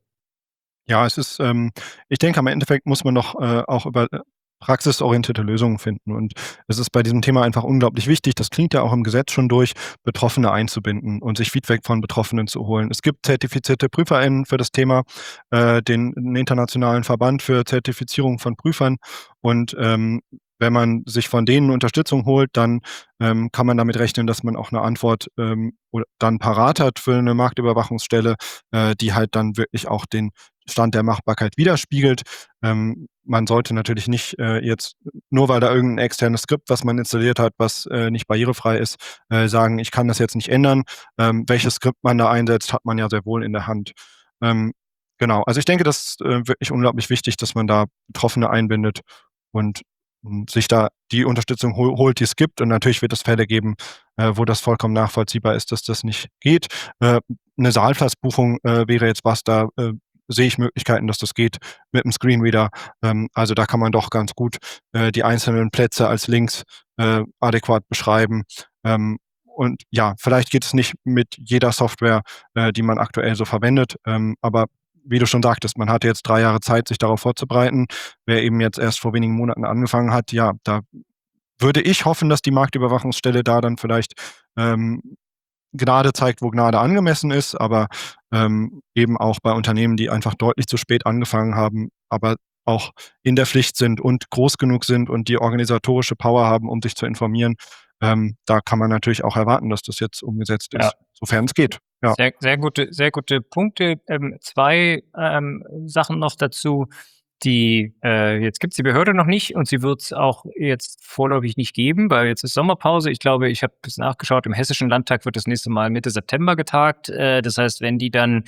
Ja, es ist ähm, ich denke, am Endeffekt muss man noch, äh, auch über, äh, praxisorientierte Lösungen finden. Und es ist bei diesem Thema einfach unglaublich wichtig, das klingt ja auch im Gesetz schon durch, Betroffene einzubinden und sich Feedback von Betroffenen zu holen. Es gibt zertifizierte PrüferInnen für das Thema, äh, den 'n internationalen Verband für Zertifizierung von Prüfern. Und, ähm, wenn man sich von denen Unterstützung holt, dann, ähm, kann man damit rechnen, dass man auch 'ne Antwort, ähm, oder dann parat hat für 'ne Marktüberwachungsstelle, äh, die halt dann wirklich auch den Stand der Machbarkeit widerspiegelt. Ähm, man sollte natürlich nicht, äh, jetzt, nur weil da irgend 'n externes Skript, was man installiert hat, was, äh, nicht barrierefrei ist, äh, sagen: „Ich kann das jetzt nicht ändern.“ Ähm, welches Skript man da einsetzt, hat man ja sehr wohl in der Hand. Ähm, genau, also, ich denke, das ist, äh, wirklich unglaublich wichtig, dass man da Betroffene einbindet und, hm, sich da die Unterstützung hol holt, die es gibt. Und natürlich wird es Fälle geben, äh, wo das vollkommen nachvollziehbar ist, dass das nicht geht. Äh, 'ne Saalplatzbuchung, äh, wäre jetzt was, da, äh, sehe ich Möglichkeiten, dass das geht mit 'm Screenreader. Ähm, also, da kann man doch ganz gut, äh, die einzelnen Plätze als Links, äh, adäquat beschreiben. Ähm, und ja, vielleicht geht es nicht mit jeder Software, äh, die man aktuell so verwendet. Ähm, aber wie du schon sagtest, man hatte jetzt drei Jahre Zeit, sich darauf vorzubereiten. Wer eben jetzt erst vor wenigen Monaten angefangen hat, ja, da würde ich hoffen, dass die Marktüberwachungsstelle da dann vielleicht, ähm, Gnade zeigt, wo Gnade angemessen ist, aber, ähm, eben auch bei Unternehmen, die einfach deutlich zu spät angefangen haben, aber auch in der Pflicht sind und groß genug sind und die organisatorische Power haben, um sich zu informieren. Ähm, da kann man natürlich auch erwarten, dass das jetzt umgesetzt Ja. ist, sofern's geht, ja. Sehr sehr gute sehr gute Punkte. Ähm, zwei, ähm, Sachen noch dazu, die äh, jetzt gibt's die Behörde noch nicht und sie wird's auch jetzt vorläufig nicht geben, weil jetzt ist Sommerpause. Ich glaube, ich habe bisschen nachgeschaut, im Hessischen Landtag wird das nächste Mal Mitte September getagt. Äh, das heißt, wenn die dann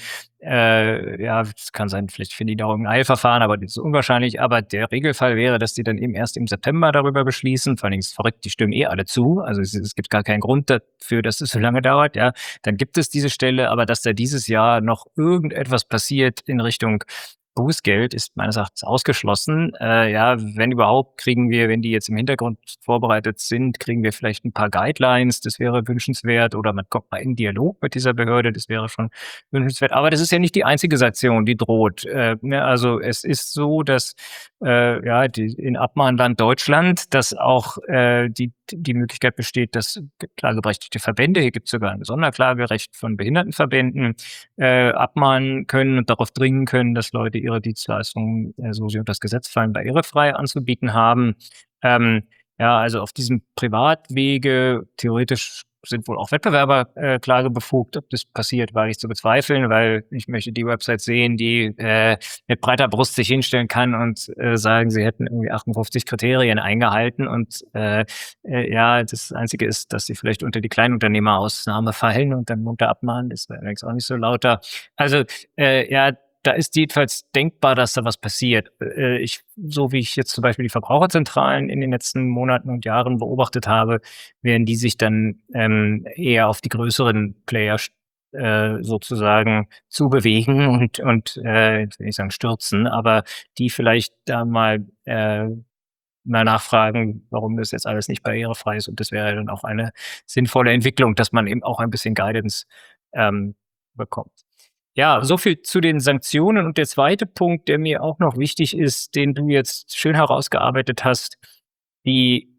äh, ja, es kann sein, vielleicht finden die da irgend 'n Eilverfahren, aber das ist unwahrscheinlich. Aber der Regelfall wäre, dass die dann eben erst im September darüber beschließen. Vor allen Dingen ist es verrückt, die stimmen eh alle zu. Also, es es gibt gar keinen Grund dafür, dass es so lange dauert, ja. Dann gibt es diese Stelle, aber dass da dieses Jahr noch irgendetwas passiert in Richtung Bußgeld, ist meines Erachtens ausgeschlossen. Äh, ja, wenn überhaupt, kriegen wir, wenn die jetzt im Hintergrund vorbereitet sind, kriegen wir vielleicht 'n paar Guidelines, das wäre wünschenswert. Oder man kommt mal in Dialog mit dieser Behörde, das wäre schon wünschenswert. Aber das ist ja nicht die einzige Sanktion, die droht. Äh, ne, also, es ist so, dass, äh, ja, die in Abmahnland Deutschland, dass auch, äh, die die Möglichkeit besteht, dass klageberechtigte Verbände, hier gibt's sogar 'n Sonderklagerecht von Behindertenverbänden, äh, abmahnen können und darauf dringen können, dass Leute ihre Dienstleistungen, äh, so sie unter das Gesetz fallen, barrierefrei anzubieten haben. Ähm, ja, also, auf diesem Privatwege theoretisch sind wohl auch Wettbewerber, äh, klagebefugt. Ob das passiert, wage ich zu bezweifeln, weil ich möchte die Website sehen, die, äh, mit breiter Brust sich hinstellen kann und, äh, sagen, sie hätten irgendwie achtundfünfzig Kriterien eingehalten. Und, äh, äh, ja, das Einzige ist, dass sie vielleicht unter die Kleinunternehmerausnahme fallen und dann munter abmahnen. Das wäre allerdings auch nicht so lauter. Also, äh, ja, da ist jedenfalls denkbar, dass da was passiert. Äh, ich so wie ich jetzt zum Beispiel die Verbraucherzentralen in den letzten Monaten und Jahren beobachtet habe, werden die sich dann, ähm, eher auf die größeren Player st äh, sozusagen zubewegen und und, äh, ich will nicht sagen stürzen, aber die vielleicht da mal, äh, mal nachfragen, warum das jetzt alles nicht barrierefrei ist. Und das wäre dann auch eine sinnvolle Entwicklung, dass man eben auch ein bisschen Guidance, ähm, bekommt. Ja, so viel zu den Sanktionen. Und der zweite Punkt, der mir auch noch wichtig ist, den du jetzt schön herausgearbeitet hast, die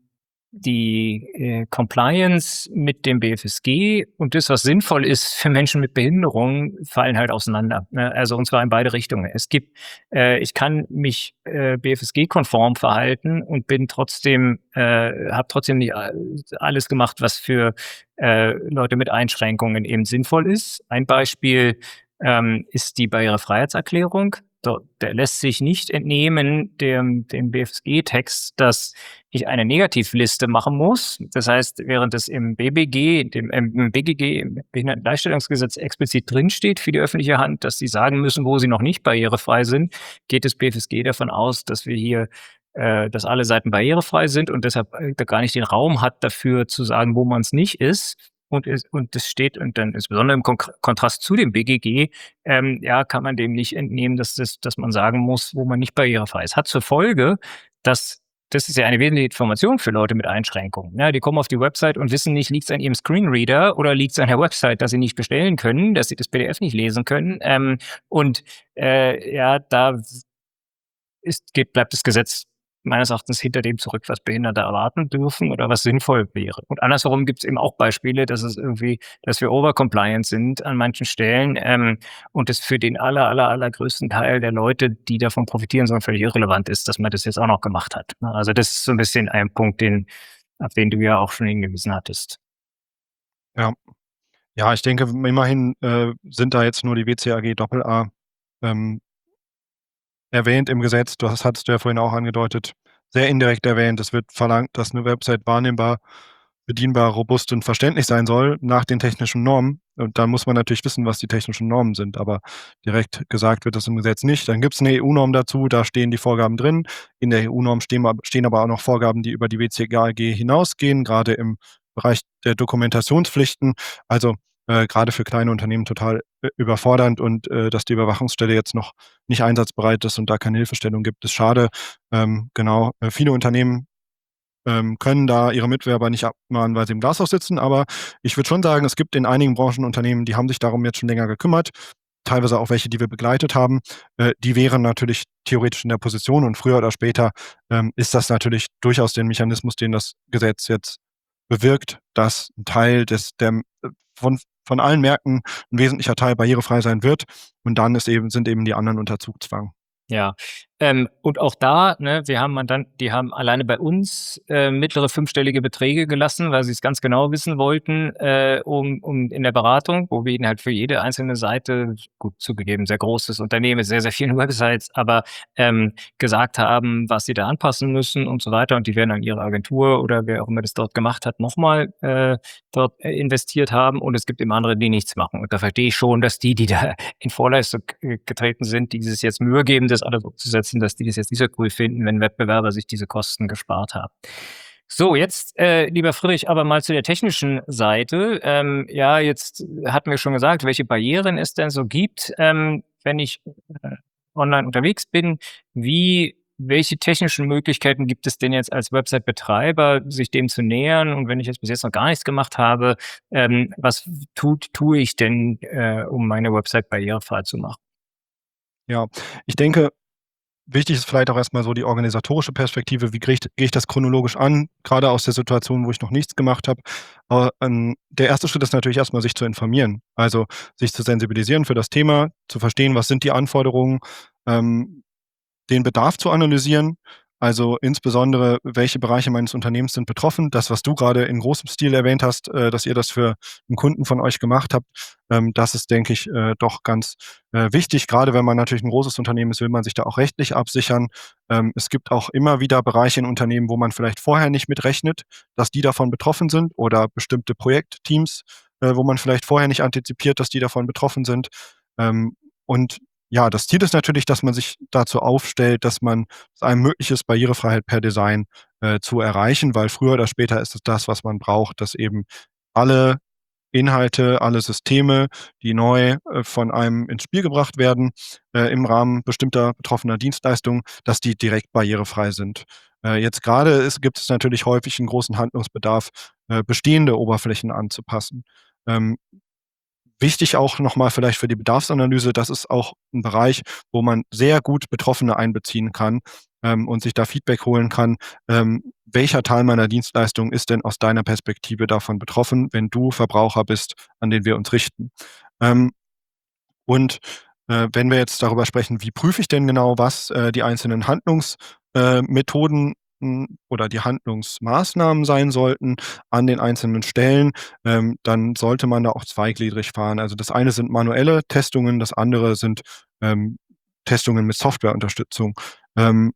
die, äh, Compliance mit dem BFSG und das, was sinnvoll ist für Menschen mit Behinderung, fallen halt auseinander, ne? Also, und zwar in beide Richtungen. Es gibt äh, ich kann mich, äh, BFSG-konform verhalten und bin trotzdem äh, habe trotzdem nicht a alles gemacht, was für, äh, Leute mit Einschränkungen eben sinnvoll ist. Ein Beispiel, ähm, ist die Barrierefreiheitserklärung. Do der lässt sich nicht entnehmen dem dem BFSG-Text, dass ich eine Negativliste machen muss. Das heißt, während es im BBG, dem ähm, im BGG, im Behindertengleichstellungsgesetz explizit drinsteht für die öffentliche Hand, dass sie sagen müssen, wo sie noch nicht barrierefrei sind, geht das BFSG davon aus, dass wir hier äh, dass alle Seiten barrierefrei sind und deshalb, äh, da gar nicht den Raum hat dafür zu sagen, wo man's nicht ist. Und es und das steht und dann insbesondere im Konk Kontrast zu dem BGG, ähm, ja, kann man dem nicht entnehmen, dass das dass man sagen muss, wo man nicht barrierefrei ist. Hat zur Folge, dass das ist ja eine wesentliche Information für Leute mit Einschränkungen, ne? Die kommen auf die Website und wissen nicht, liegt's an ihrem Screenreader oder liegt's an der Website, dass sie nicht bestellen können, dass sie das P D F nicht lesen können. Ähm, und, äh, ja, da s ist geht bleibt das Gesetz meines Erachtens hinter dem zurück, was Behinderte erwarten dürfen oder was sinnvoll wäre. Und andersherum gibt's eben auch Beispiele, dass es irgendwie dass wir overcompliant sind an manchen Stellen, ähm, und das für den aller, aller, allergrößten Teil der Leute, die davon profitieren sollen, völlig irrelevant ist, dass man das jetzt auch noch gemacht hat, ne? Also, das ist so 'n bisschen ein Punkt, den auf den du ja auch schon hingewiesen hattest. Ja. Ja, ich denke, w immerhin, äh, sind da jetzt nur die WCAG Doppel-A, ähm erwähnt im Gesetz. Du das hattest du ja vorhin auch angedeutet, sehr indirekt erwähnt. Es wird verlangt, dass 'ne Website wahrnehmbar, bedienbar, robust und verständlich sein soll nach den technischen Normen. Und da muss man natürlich wissen, was die technischen Normen sind, aber direkt gesagt wird das im Gesetz nicht. Dann gibt's 'ne E U-Norm dazu, da stehen die Vorgaben drin. In der E U-Norm stehen ab stehen aber auch noch Vorgaben, die über die WCAG hinausgehen, grade im Bereich der Dokumentationspflichten. Also, äh, grade für kleine Unternehmen total ü überfordernd und, äh, dass die Überwachungsstelle jetzt noch nicht einsatzbereit ist und da keine Hilfestellung gibt, ist schade. Ähm, genau, äh, viele Unternehmen, ähm, können da ihre Mitbewerber nicht abmahnen, weil sie im Glashaus sitzen, aber ich würde schon sagen, es gibt in einigen Branchen Unternehmen, die haben sich darum jetzt schon länger gekümmert, teilweise auch welche, die wir begleitet haben. Äh, die wären natürlich theoretisch in der Position und früher oder später, ähm, ist das natürlich durchaus den Mechanismus, den das Gesetz jetzt bewirkt, dass 'n Teil des der m äh, von von allen Märkten 'n wesentlicher Teil barrierefrei sein wird und dann ist eben sind eben die anderen unter Zugzwang. Ja, ähm, und auch da, ne, wir haben Mandanten, die haben alleine bei uns, äh, mittlere fünfstellige Beträge gelassen, weil sie's ganz genau wissen wollten, äh, um um in der Beratung, wo wir ihnen halt für jede einzelne Seite gut zugegeben, sehr großes Unternehmen, sehr, sehr vielen Websites, aber, ähm, gesagt haben, was sie da anpassen müssen und so weiter. Und die werden an ihre Agentur oder wer auch immer das dort gemacht hat, noch mal, äh, dort, äh, investiert haben. Und es gibt eben andere, die nichts machen. Und da verstehe ich schon, dass die, die da in Vorleistung, äh, getreten sind, die sich jetzt Mühe geben, das alles umzusetzen, dass die das jetzt nicht so cool finden, wenn Wettbewerber sich diese Kosten gespart haben. So, jetzt, äh, lieber Friedrich, aber mal zu der technischen Seite. Ähm, ja, jetzt hatten wir schon gesagt, welche Barrieren es denn so gibt, ähm, wenn ich, äh, online unterwegs bin. Wie welche technischen Möglichkeiten gibt es denn jetzt als Website-Betreiber, sich dem zu nähern? Und wenn ich jetzt bis jetzt noch gar nichts gemacht habe, ähm, was tut tue ich denn, äh, um meine Website barrierefrei zu machen? Ja, ich denke, wichtig ist vielleicht auch erst mal so die organisatorische Perspektive. Wie gehe ich gehe ich das chronologisch an, grade aus der Situation, wo ich noch nichts gemacht habe. Aber, ähm, der erste Schritt ist natürlich erst mal, sich zu informieren. Also, sich zu sensibilisieren für das Thema, zu verstehen, was sind die Anforderungen, ähm, den Bedarf zu analysieren. Also, insbesondere, welche Bereiche meines Unternehmens sind betroffen. Das, was du grade in großem Stil erwähnt hast, äh, dass ihr das für 'n Kunden von euch gemacht habt, ähm, das ist, denke ich, äh, doch ganz, äh, wichtig. Grade wenn man natürlich 'n großes Unternehmen ist, will man sich da auch rechtlich absichern. Ähm, es gibt auch immer wieder Bereiche in Unternehmen, wo man vielleicht vorher nicht mit rechnet, dass die davon betroffen sind oder bestimmte Projektteams, äh, wo man vielleicht vorher nicht antizipiert, dass die davon betroffen sind. Ähm, und ja, das Ziel ist natürlich, dass man sich dazu aufstellt, dass man es einem möglich ist, Barrierefreiheit per Design, äh, zu erreichen, weil früher oder später ist es das, was man braucht, dass eben alle Inhalte, alle Systeme, die neu, äh, von einem ins Spiel gebracht werden, äh, im Rahmen bestimmter betroffener Dienstleistungen, dass die direkt barrierefrei sind. Äh, jetzt grade ist gibt es natürlich häufig 'n großen Handlungsbedarf, äh, bestehende Oberflächen anzupassen. Ähm, wichtig auch noch mal vielleicht für die Bedarfsanalyse, das ist auch 'n Bereich, wo man sehr gut Betroffene einbeziehen kann. ähm, und sich da Feedback holen kann, ähm, welcher Teil meiner Dienstleistung ist denn aus deiner Perspektive davon betroffen, wenn du Verbraucher bist, an den wir uns richten. Ähm, und, äh, wenn wir jetzt darüber sprechen, wie prüfe ich denn genau, was, äh, die einzelnen Handlungs äh, Methoden, hm, oder die Handlungsmaßnahmen sein sollten an den einzelnen Stellen, ähm, dann sollte man da auch zweigliedrig fahren. Also, das eine sind manuelle Testungen, das andere sind, ähm, Testungen mit Softwareunterstützung. Ähm,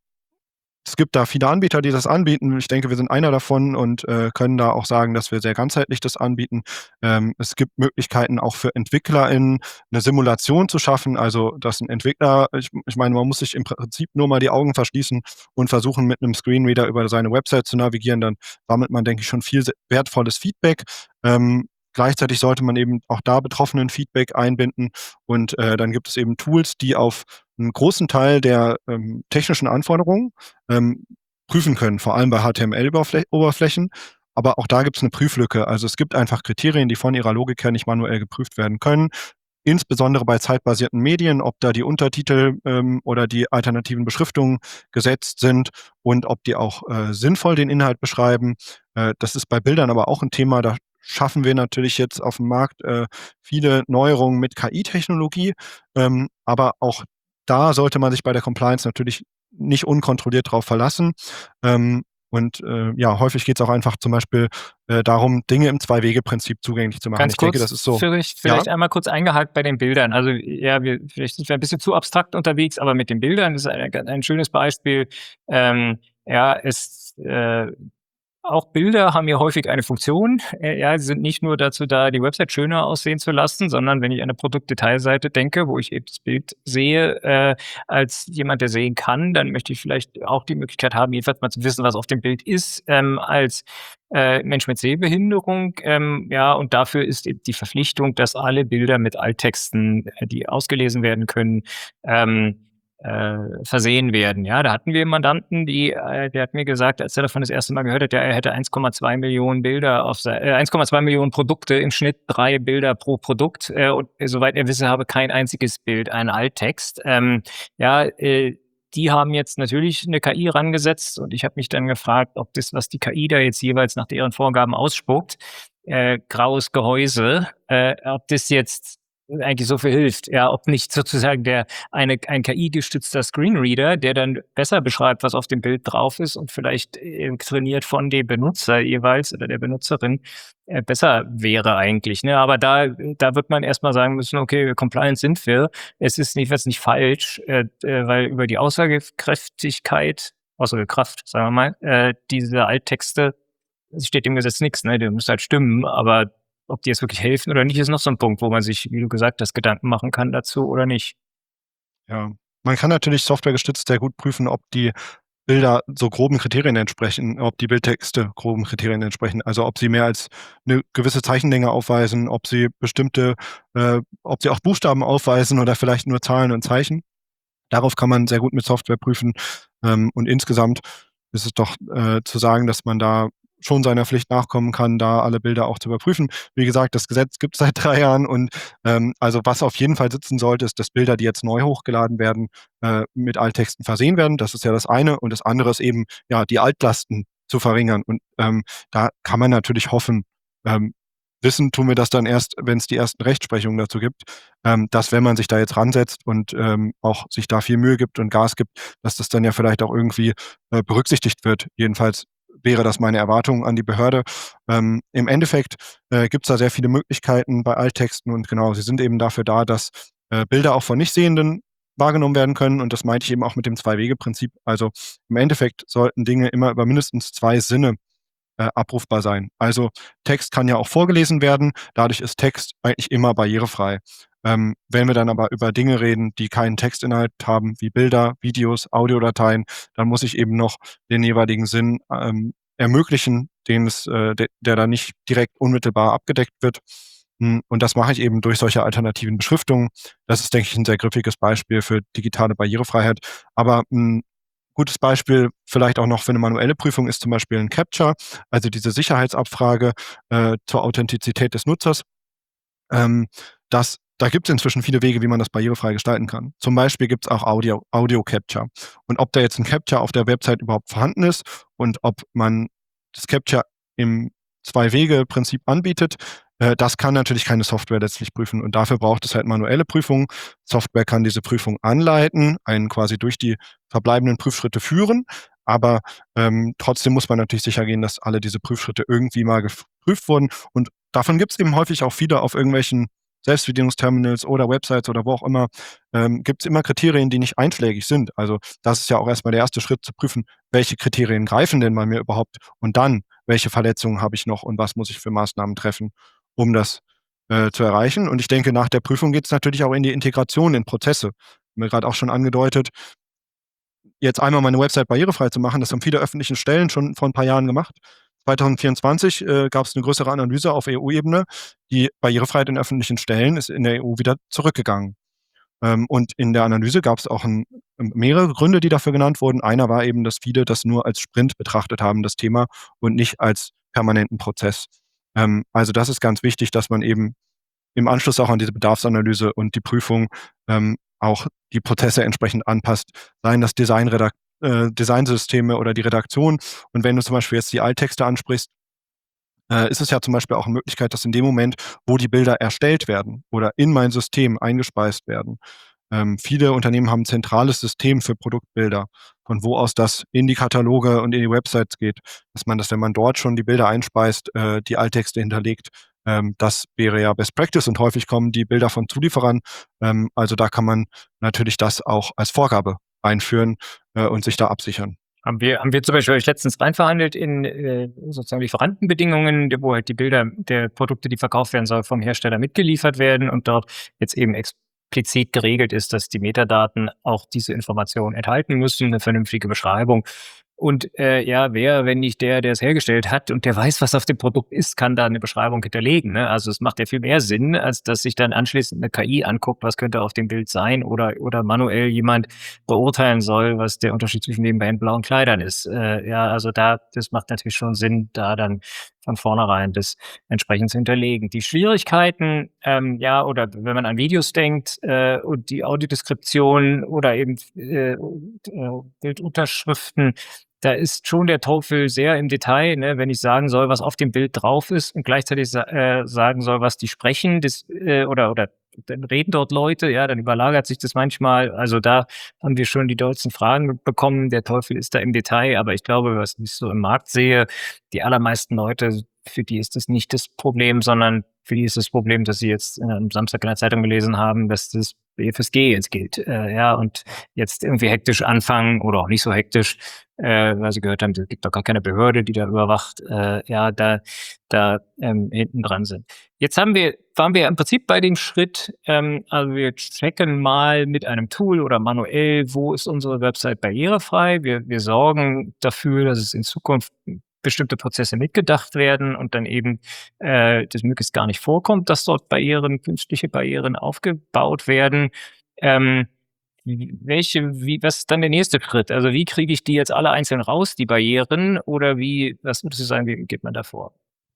es gibt da viele Anbieter, die das anbieten. Ich denke, wir sind einer davon und, äh, können da auch sagen, dass wir sehr ganzheitlich das anbieten. Ähm, es gibt Möglichkeiten auch für EntwicklerInnen, 'ne Simulation zu schaffen, also, dass 'n Entwickler ich ich meine, man muss sich im Prinzip nur mal die Augen verschließen und versuchen, mit 'nem Screenreader über seine Website zu navigieren, dann sammelt man, denke ich, schon viel se wertvolles Feedback. Ähm, gleichzeitig sollte man eben auch da Betroffenen-Feedback einbinden und, äh, dann gibt es eben Tools, die auf 'n großen Teil der, ähm, technischen Anforderungen, ähm, prüfen können, vor allem bei H T M L-Oberflä Oberflächen. Aber auch da gibt's 'ne Prüflücke. Also, es gibt einfach Kriterien, die von ihrer Logik her nicht manuell geprüft werden können, insbesondere bei zeitbasierten Medien, ob da die Untertitel, ähm, oder die alternativen Beschriftungen gesetzt sind und ob die auch, äh, sinnvoll den Inhalt beschreiben. Äh, das ist bei Bildern aber auch 'n Thema, da schaffen wir natürlich jetzt aufm Markt, äh, viele Neuerungen mit K I-Technologie, ähm, aber auch da sollte man sich bei der Compliance natürlich nicht unkontrolliert drauf verlassen. Ähm, und, äh, ja, häufig geht's auch einfach zum Beispiel, äh, darum, Dinge im Zwei-Wege-Prinzip zugänglich zu machen. Ganz Ich denke, das kurz, ist so vielleicht ja? vielleicht einmal kurz eingehakt bei den Bildern. Also, ja, wir vielleicht sind wir 'n bisschen zu abstrakt unterwegs, aber mit den Bildern ist ein ga ein schönes Beispiel. Ähm, ja, es äh, auch Bilder haben ja häufig eine Funktion. Äh, ja, sie sind nicht nur dazu da, die Website schöner aussehen zu lassen, sondern wenn ich an 'ne Produktdetailseite denke, wo ich eben das Bild sehe, äh, als jemand, der sehen kann, dann möchte ich vielleicht auch die Möglichkeit haben, jedenfalls mal zu wissen, was auf dem Bild ist, ähm, als, äh, Mensch mit Sehbehinderung. Ähm, ja, und dafür ist eben die Verpflichtung, dass alle Bilder mit Alttexten, äh, die ausgelesen werden können, ähm, äh, versehen werden. Ja, da hatten wir Mandanten, die äh, der hat mir gesagt, als er davon das erste Mal gehört hat, ja, er hätte eins Komma zwei Millionen Bilder auf sei äh, eins Komma zwei Millionen Produkte, im Schnitt drei Bilder pro Produkt, äh, und soweit er wisse, habe kein einziges Bild einen Alttext. Ähm, ja, äh, die haben jetzt natürlich 'ne K I rangesetzt und ich habe mich dann gefragt, ob das, was die K I da jetzt jeweils nach deren Vorgaben ausspuckt, äh, graues Gehäuse, äh, ob das jetzt eigentlich so viel hilft. Ja, ob nicht sozusagen der eine ein K I-gestützter Screenreader, der dann besser beschreibt, was auf dem Bild drauf ist und vielleicht, äh, trainiert von dem Benutzer jeweils oder der Benutzerin, äh, besser wäre eigentlich, ne? Aber da da wird man erst mal sagen müssen: „Okay, compliant sind wir.“ Es ist jedenfalls nicht falsch, äh, äh, weil über die Aussagekräftigkeit Aussagekraft, sagen wir mal, äh, dieser Alttexte steht im Gesetz nix, ne? Der muss halt stimmen, aber ob die jetzt wirklich helfen oder nicht, ist noch so 'n Punkt, wo man sich, wie du gesagt hast, Gedanken machen kann dazu oder nicht. Ja. Man kann natürlich softwaregestützt sehr gut prüfen, ob die Bilder so groben Kriterien entsprechen, ob die Bildtexte groben Kriterien entsprechen. Also, ob sie mehr als 'ne gewisse Zeichenlänge aufweisen, ob sie bestimmte äh, ob sie auch Buchstaben aufweisen oder vielleicht nur Zahlen und Zeichen. Darauf kann man sehr gut mit Software prüfen. Ähm, und insgesamt ist es doch, äh, zu sagen, dass man da schon seiner Pflicht nachkommen kann, da alle Bilder auch zu überprüfen. Wie gesagt, das Gesetz gibt's seit drei Jahren und, ähm, also, was auf jeden Fall sitzen sollte, ist, dass Bilder, die jetzt neu hochgeladen werden, äh, mit Alttexten versehen werden. Das ist ja das eine. Und das andere ist eben, ja, die Altlasten zu verringern. Und, ähm, da kann man natürlich hoffen ähm, wissen tun wir das dann erst, wenn's die ersten Rechtsprechungen dazu gibt, ähm, dass wenn man sich da jetzt ransetzt und, ähm, auch sich da viel Mühe gibt und Gas gibt, dass das dann ja vielleicht auch irgendwie, äh, berücksichtigt wird. Jedenfalls wäre das meine Erwartung an die Behörde. Ähm, im Endeffekt, äh, gibt's da sehr viele Möglichkeiten bei Alttexten und genau, sie sind eben dafür da, dass, äh, Bilder auch von Nichtsehenden wahrgenommen werden können und das meinte ich eben auch mit dem Zwei-Wege-Prinzip. Also, im Endeffekt sollten Dinge immer über mindestens zwei Sinne, äh, abrufbar sein. Also, Text kann ja auch vorgelesen werden, dadurch ist Text eigentlich immer barrierefrei. Ähm, wenn wir dann aber über Dinge reden, die keinen Textinhalt haben, wie Bilder, Videos, Audiodateien, dann muss ich eben noch den jeweiligen Sinn, ähm, ermöglichen, den es äh, de der da nicht direkt unmittelbar abgedeckt wird. Hm, und das mache ich eben durch solche alternativen Beschriftungen. Das ist, denke ich, 'n sehr griffiges Beispiel für digitale Barrierefreiheit. Aber 'n gutes Beispiel vielleicht auch noch für 'ne manuelle Prüfung ist zum Beispiel 'n Captcha, also, diese Sicherheitsabfrage, äh, zur Authentizität des Nutzers. Ähm, das da gibt's inzwischen viele Wege, wie man das barrierefrei gestalten kann. Zum Beispiel gibt's auch Audio Audio Capture. Und ob da jetzt 'n Capture auf der Website überhaupt vorhanden ist und ob man das Capture im Zwei-Wege-Prinzip anbietet, äh, das kann natürlich keine Software letztlich prüfen und dafür braucht es halt manuelle Prüfungen. Software kann diese Prüfung anleiten, einen quasi durch die verbleibenden Prüfschritte führen, aber, ähm, trotzdem muss man natürlich sichergehen, dass alle diese Prüfschritte irgendwie mal gef prüft wurden und davon gibt's eben häufig auch viele auf irgendwelchen Selbstbedienungsterminals oder Websites oder wo auch immer, ähm, gibt's immer Kriterien, die nicht einschlägig sind. Also, das ist ja auch erst mal der erste Schritt zu prüfen, welche Kriterien greifen denn bei mir überhaupt und dann, welche Verletzungen habe ich noch und was muss ich für Maßnahmen treffen, um das, äh, zu erreichen. Und ich denke, nach der Prüfung geht's natürlich auch in die Integration in Prozesse. Mir grad auch schon angedeutet jetzt einmal meine Website barrierefrei zu machen, das haben viele öffentliche Stellen schon vor 'n paar Jahren gemacht. zweitausendvierundzwanzig, äh, gab's 'ne größere Analyse auf E U-Ebene. Die Barrierefreiheit in öffentlichen Stellen ist in der E U wieder zurückgegangen. Ähm, und in der Analyse gab's auch 'n ähm, mehrere Gründe, die dafür genannt wurden. Einer war eben, dass viele das nur als Sprint betrachtet haben, das Thema, und nicht als permanenten Prozess. Ähm, also, das ist ganz wichtig, dass man eben im Anschluss auch an diese Bedarfsanalyse und die Prüfung, ähm, auch die Prozesse entsprechend anpasst, seien das Designredak äh, Designsysteme oder die Redaktion. Und wenn du zum Beispiel jetzt die Alttexte ansprichst äh, ist es ja zum Beispiel auch 'ne Möglichkeit, dass in dem Moment, wo die Bilder erstellt werden oder in mein System eingespeist werden ähm, viele Unternehmen haben 'n zentrales System für Produktbilder, von wo aus das in die Kataloge und in die Websites geht, dass man das, wenn man dort schon die Bilder einspeist, äh, die Alttexte hinterlegt. Ähm, das wäre ja Best Practice und häufig kommen die Bilder von Zulieferern. Ähm, also, da kann man natürlich das auch als Vorgabe einführen, äh, und sich da absichern. Haben wir haben wir zum Beispiel euch letztens rein verhandelt in, äh, sozusagen Lieferantenbedingungen, d wo halt die Bilder der Produkte, die verkauft werden soll, vom Hersteller mitgeliefert werden und dort jetzt eben explizit geregelt ist, dass die Metadaten auch diese Informationen enthalten müssen, 'ne vernünftige Beschreibung. Und, äh, ja, wer, wenn nicht der, der es hergestellt hat und der weiß, was auf dem Produkt ist, kann da 'ne Beschreibung hinterlegen, ne? Also, es macht ja viel mehr Sinn, als dass sich dann anschließend 'ne K I anguckt, was könnte auf dem Bild sein oder oder manuell jemand beurteilen soll, was der Unterschied zwischen den beiden blauen Kleidern ist. Äh, ja, also, da das macht natürlich schon Sinn, da dann von vornherein das entsprechend zu hinterlegen. Die Schwierigkeiten, ähm, ja, oder wenn man an Videos denkt, äh, und die Audiodeskription oder eben, äh, äh, Bildunterschriften, da ist schon der Teufel sehr im Detail, ne? Wenn ich sagen soll, was auf dem Bild drauf ist und gleichzeitig sa äh, sagen soll, was die sprechen, das äh, oder oder dann reden dort Leute, ja, dann überlagert sich das manchmal. Also, da haben wir schon die dollsten Fragen bekommen. Der Teufel ist da im Detail, aber ich glaube, was ich so im Markt sehe, die allermeisten Leute, für die ist das nicht das Problem, sondern für die ist das Problem, dass sie jetzt, äh, am Samstag in der Zeitung gelesen haben, dass das BFSG jetzt gilt, äh, ja, und jetzt irgendwie hektisch anfangen oder auch nicht so hektisch, äh, weil sie gehört haben, es gibt doch gar keine Behörde, die da überwacht, äh, ja, da da, ähm, hinten dran sind. Jetzt haben wir waren wir im Prinzip bei dem Schritt, ähm, also, wir checken mal mit einem Tool oder manuell, wo ist unsere Website barrierefrei. Wir wir sorgen dafür, dass es in Zukunft bestimmte Prozesse mitgedacht werden und dann eben, äh, das möglichst gar nicht vorkommt, dass dort Barrieren künstliche Barrieren aufgebaut werden. Ähm, w welche wie was ist dann der nächste Schritt? Also, wie kriege ich die jetzt alle einzeln raus, die Barrieren, oder wie was würdest du sagen, wie geht man da vor?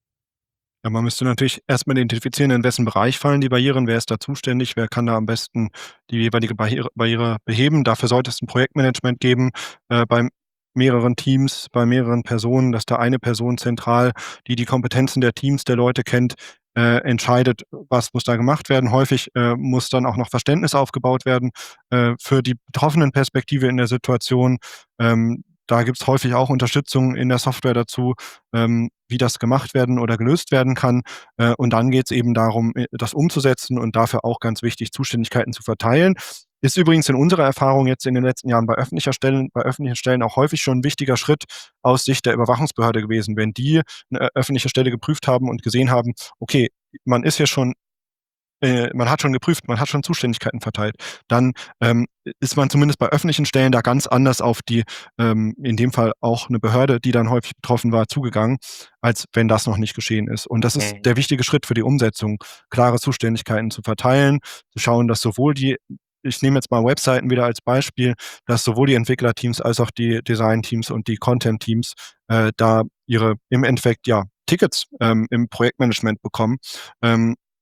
Ja, man müsste natürlich erst mal identifizieren, in wessen Bereich fallen die Barrieren, wer ist da zuständig, wer kann da am besten die jeweilige Barriere Barriere beheben. Dafür sollte es 'n Projektmanagement geben, äh, bei mehreren Teams, bei mehreren Personen, dass da eine Person zentral, die die Kompetenzen der Teams, der Leute kennt, äh, entscheidet, was muss da gemacht werden. Häufig, äh, muss dann auch noch Verständnis aufgebaut werden, äh, für die Betroffenenperspektive in der Situation. Ähm, da gibt's häufig auch Unterstützung in der Software dazu, ähm, wie das gemacht werden oder gelöst werden kann. Äh, und dann geht's eben darum, äh, das umzusetzen und dafür auch ganz wichtig, Zuständigkeiten zu verteilen. Ist übrigens in unserer Erfahrung jetzt in den letzten Jahren bei öffentlicher Stellen bei öffentlichen Stellen auch häufig schon 'n wichtiger Schritt aus Sicht der Überwachungsbehörde gewesen. Wenn die 'ne ö öffentliche Stelle geprüft haben und gesehen haben: „Okay, man ist hier schon äh, man hat schon geprüft, man hat schon Zuständigkeiten verteilt“, dann, ähm, ist man zumindest bei öffentlichen Stellen da ganz anders auf die, ähm in dem Fall auch 'ne Behörde, die dann häufig betroffen war, zugegangen, als wenn das noch nicht geschehen ist. Und das ist Mhm. der wichtige Schritt für die Umsetzung, klare Zuständigkeiten zu verteilen, zu schauen, dass sowohl die ich nehme jetzt mal Webseiten wieder als Beispiel, dass sowohl die Entwicklerteams als auch die Designteams und die Contentteams, äh, da ihre im Endeffekt, ja, Tickets, ähm, im Projektmanagement bekommen. Ähm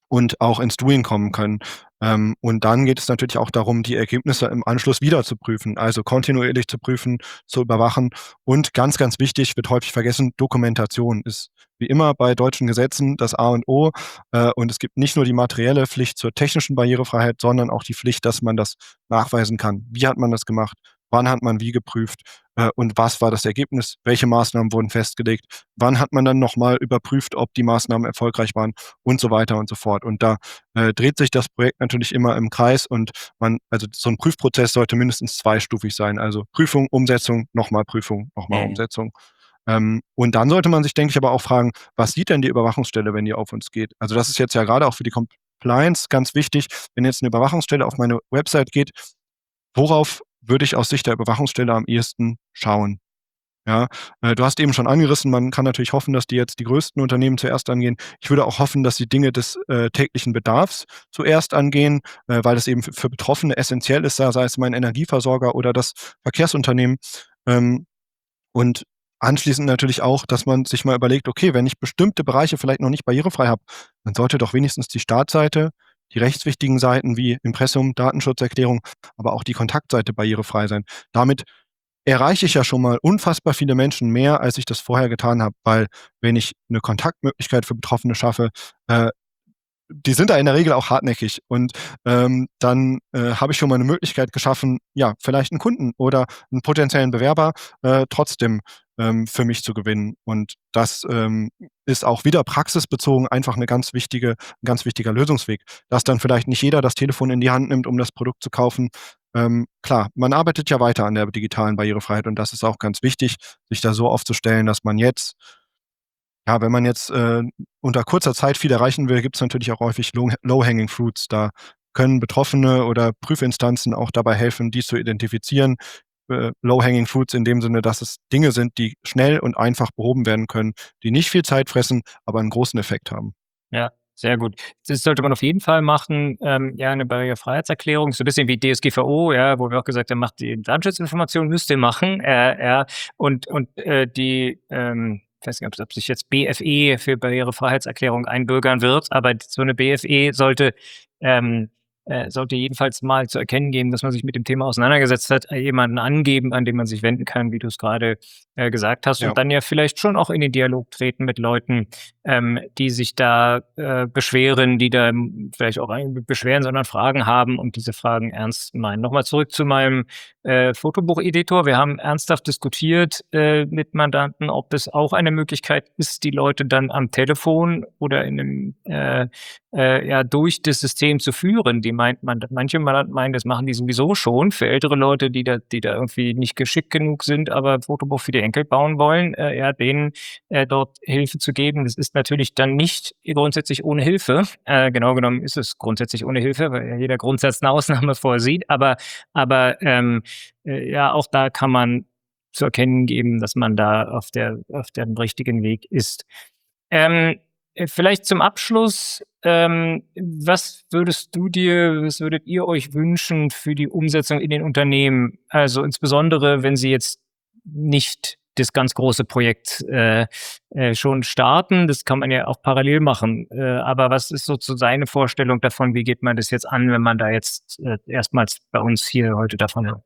und auch ins Doing kommen können. Ähm, und dann geht es natürlich auch darum, die Ergebnisse im Anschluss wieder zu prüfen, also kontinuierlich zu prüfen, zu überwachen und ganz, ganz wichtig, wird häufig vergessen, Dokumentation ist wie immer bei deutschen Gesetzen das A und O, äh, und es gibt nicht nur die materielle Pflicht zur technischen Barrierefreiheit, sondern auch die Pflicht, dass man das nachweisen kann. Wie hat man das gemacht? Wann hat man wie geprüft? Äh, und was war das Ergebnis? Welche Maßnahmen wurden festgelegt? Wann hat man dann noch mal überprüft, ob die Maßnahmen erfolgreich waren? Und so weiter und so fort. Und da, äh, dreht sich das Projekt natürlich immer im Kreis und man also so 'n Prüfprozess sollte mindestens zweistufig sein. Also Prüfung, Umsetzung, noch mal Prüfung, noch mal Mhm. Umsetzung. Ähm, und dann sollte man sich, denke ich, aber auch fragen: „Was sieht denn die Überwachungsstelle, wenn die auf uns geht?“ Also, das ist jetzt ja grade auch für die Compliance ganz wichtig. Wenn jetzt 'ne Überwachungsstelle auf meine Website geht, worauf würde ich aus Sicht der Überwachungsstelle am ehesten schauen? Ja, äh, du hast eben schon angerissen, man kann natürlich hoffen, dass die jetzt die größten Unternehmen zuerst angehen. Ich würde auch hoffen, dass sie Dinge des, äh, täglichen Bedarfs zuerst angehen, äh, weil das eben f für Betroffene essenziell ist, sei sei es mein Energieversorger oder das Verkehrsunternehmen. Ähm, und anschließend natürlich auch, dass man sich mal überlegt: „Okay, wenn ich bestimmte Bereiche vielleicht noch nicht barrierefrei habe, dann sollte doch wenigstens die Startseite, die rechtswichtigen Seiten wie Impressum, Datenschutzerklärung, aber auch die Kontaktseite barrierefrei sein.“ Damit erreiche ich ja schon mal unfassbar viele Menschen mehr, als ich das vorher getan habe, weil wenn ich 'ne Kontaktmöglichkeit für Betroffene schaffe, äh, die sind da in der Regel auch hartnäckig und, ähm, dann, äh, habe ich schon mal 'ne Möglichkeit geschaffen, ja, vielleicht 'n Kunden oder 'n potenziellen Bewerber, äh, trotzdem, ähm, für mich zu gewinnen. Und das, ähm, ist auch wieder praxisbezogen einfach 'ne ganz wichtige 'n ganz wichtiger Lösungsweg, dass dann vielleicht nicht jeder das Telefon in die Hand nimmt, um das Produkt zu kaufen. Ähm, klar, man arbeitet ja weiter an der digitalen Barrierefreiheit und das ist auch ganz wichtig, sich da so aufzustellen, dass man jetzt ja, wenn man jetzt, äh, unter kurzer Zeit viel erreichen will, gibt's natürlich auch häufig low low hanging fruits. Da können Betroffene oder Prüfinstanzen auch dabei helfen, die zu identifizieren. Äh, low hanging fruits in dem Sinne, dass es Dinge sind, die schnell und einfach behoben werden können, die nicht viel Zeit fressen, aber 'n großen Effekt haben. Ja, sehr gut. Das sollte man auf jeden Fall machen, ähm, ja, 'ne Barrierefreiheitserklärung, so bisschen wie DSGVO, ja, wo wir auch gesagt haben, macht die Datenschutzinformation müsst ihr machen, äh, ja. Und und, äh, die, ähm ich weiß nicht, ob ob sich jetzt BFE für Barrierefreiheitserklärung einbürgern wird, aber d so 'ne BFE sollte, ähm äh, sollte jedenfalls mal zu erkennen geben, dass man sich mit dem Thema auseinandergesetzt hat, äh, jemanden angeben, an den man sich wenden kann, wie du's grade, äh, gesagt hast. Ja. Und dann ja vielleicht schon auch in den Dialog treten mit Leuten, ähm, die sich da, äh, beschweren, die da, hm, vielleicht auch ein Beschwerden, sondern Fragen haben und diese Fragen ernst meinen. Noch mal zurück zu meinem, äh, Fotobucheditor. Wir haben ernsthaft diskutiert, äh, mit Mandanten, ob es auch eine Möglichkeit ist, die Leute dann am Telefon oder in 'nem, äh äh, ja, durch das System zu führen. Die meint man manche Mandanten meinen, das machen die sowieso schon für ältere Leute, die da die da irgendwie nicht geschickt genug sind, aber 'n Fotobuch für die Enkel bauen wollen, äh, ja, denen, äh, dort Hilfe zu geben. Das ist natürlich dann nicht grundsätzlich ohne Hilfe. Äh, genau genommen ist es grundsätzlich ohne Hilfe, weil ja jeder Grundsatz 'ne Ausnahme vorsieht. Aber aber, ähm, äh, ja, auch da kann man zu erkennen geben, dass man da auf der auf dem richtigen Weg ist. Ähm, äh, vielleicht zum Abschluss, ähm, was würdest du dir was würdet ihr euch wünschen für die Umsetzung in den Unternehmen? Also, insbesondere, wenn sie jetzt nicht das ganz große Projekt, äh, äh, schon starten. Das kann man ja auch parallel machen. Äh, aber was ist so so deine Vorstellung davon? Wie geht man das jetzt an, wenn man da jetzt, äh, erstmals bei uns hier heute davon hört?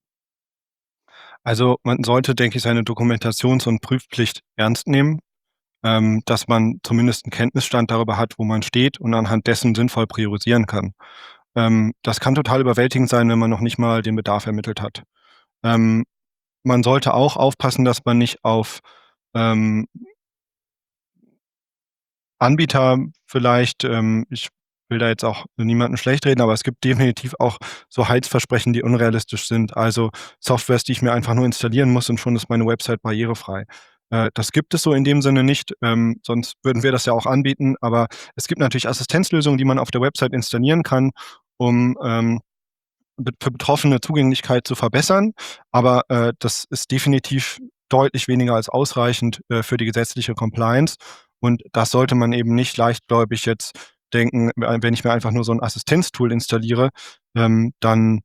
Also, man sollte, denke ich, seine Dokumentations und Prüfpflicht ernst nehmen, ähm, dass man zumindest 'n Kenntnisstand darüber hat, wo man steht und anhand dessen sinnvoll priorisieren kann. Ähm, das kann total überwältigend sein, wenn man noch nicht mal den Bedarf ermittelt hat. Ähm, man sollte auch aufpassen, dass man nicht auf, ähm Anbieter vielleicht, ähm ich will da jetzt auch niemanden schlechtreden, aber es gibt definitiv auch so Heilsversprechen, die unrealistisch sind. Also, Softwares, die ich mir einfach nur installieren muss und schon ist meine Website barrierefrei. Äh, das gibt es so in dem Sinne nicht, ähm, sonst würden wir das ja auch anbieten. Aber es gibt natürlich Assistenzlösungen, die man auf der Website installieren kann, um, ähm, bet für Betroffene Zugänglichkeit zu verbessern. Aber, äh, das ist definitiv deutlich weniger als ausreichend, äh, für die gesetzliche Compliance. Und das sollte man eben nicht leichtgläubig jetzt denken, äh, wenn ich mir einfach nur so 'n Assistenztool installiere, ähm, dann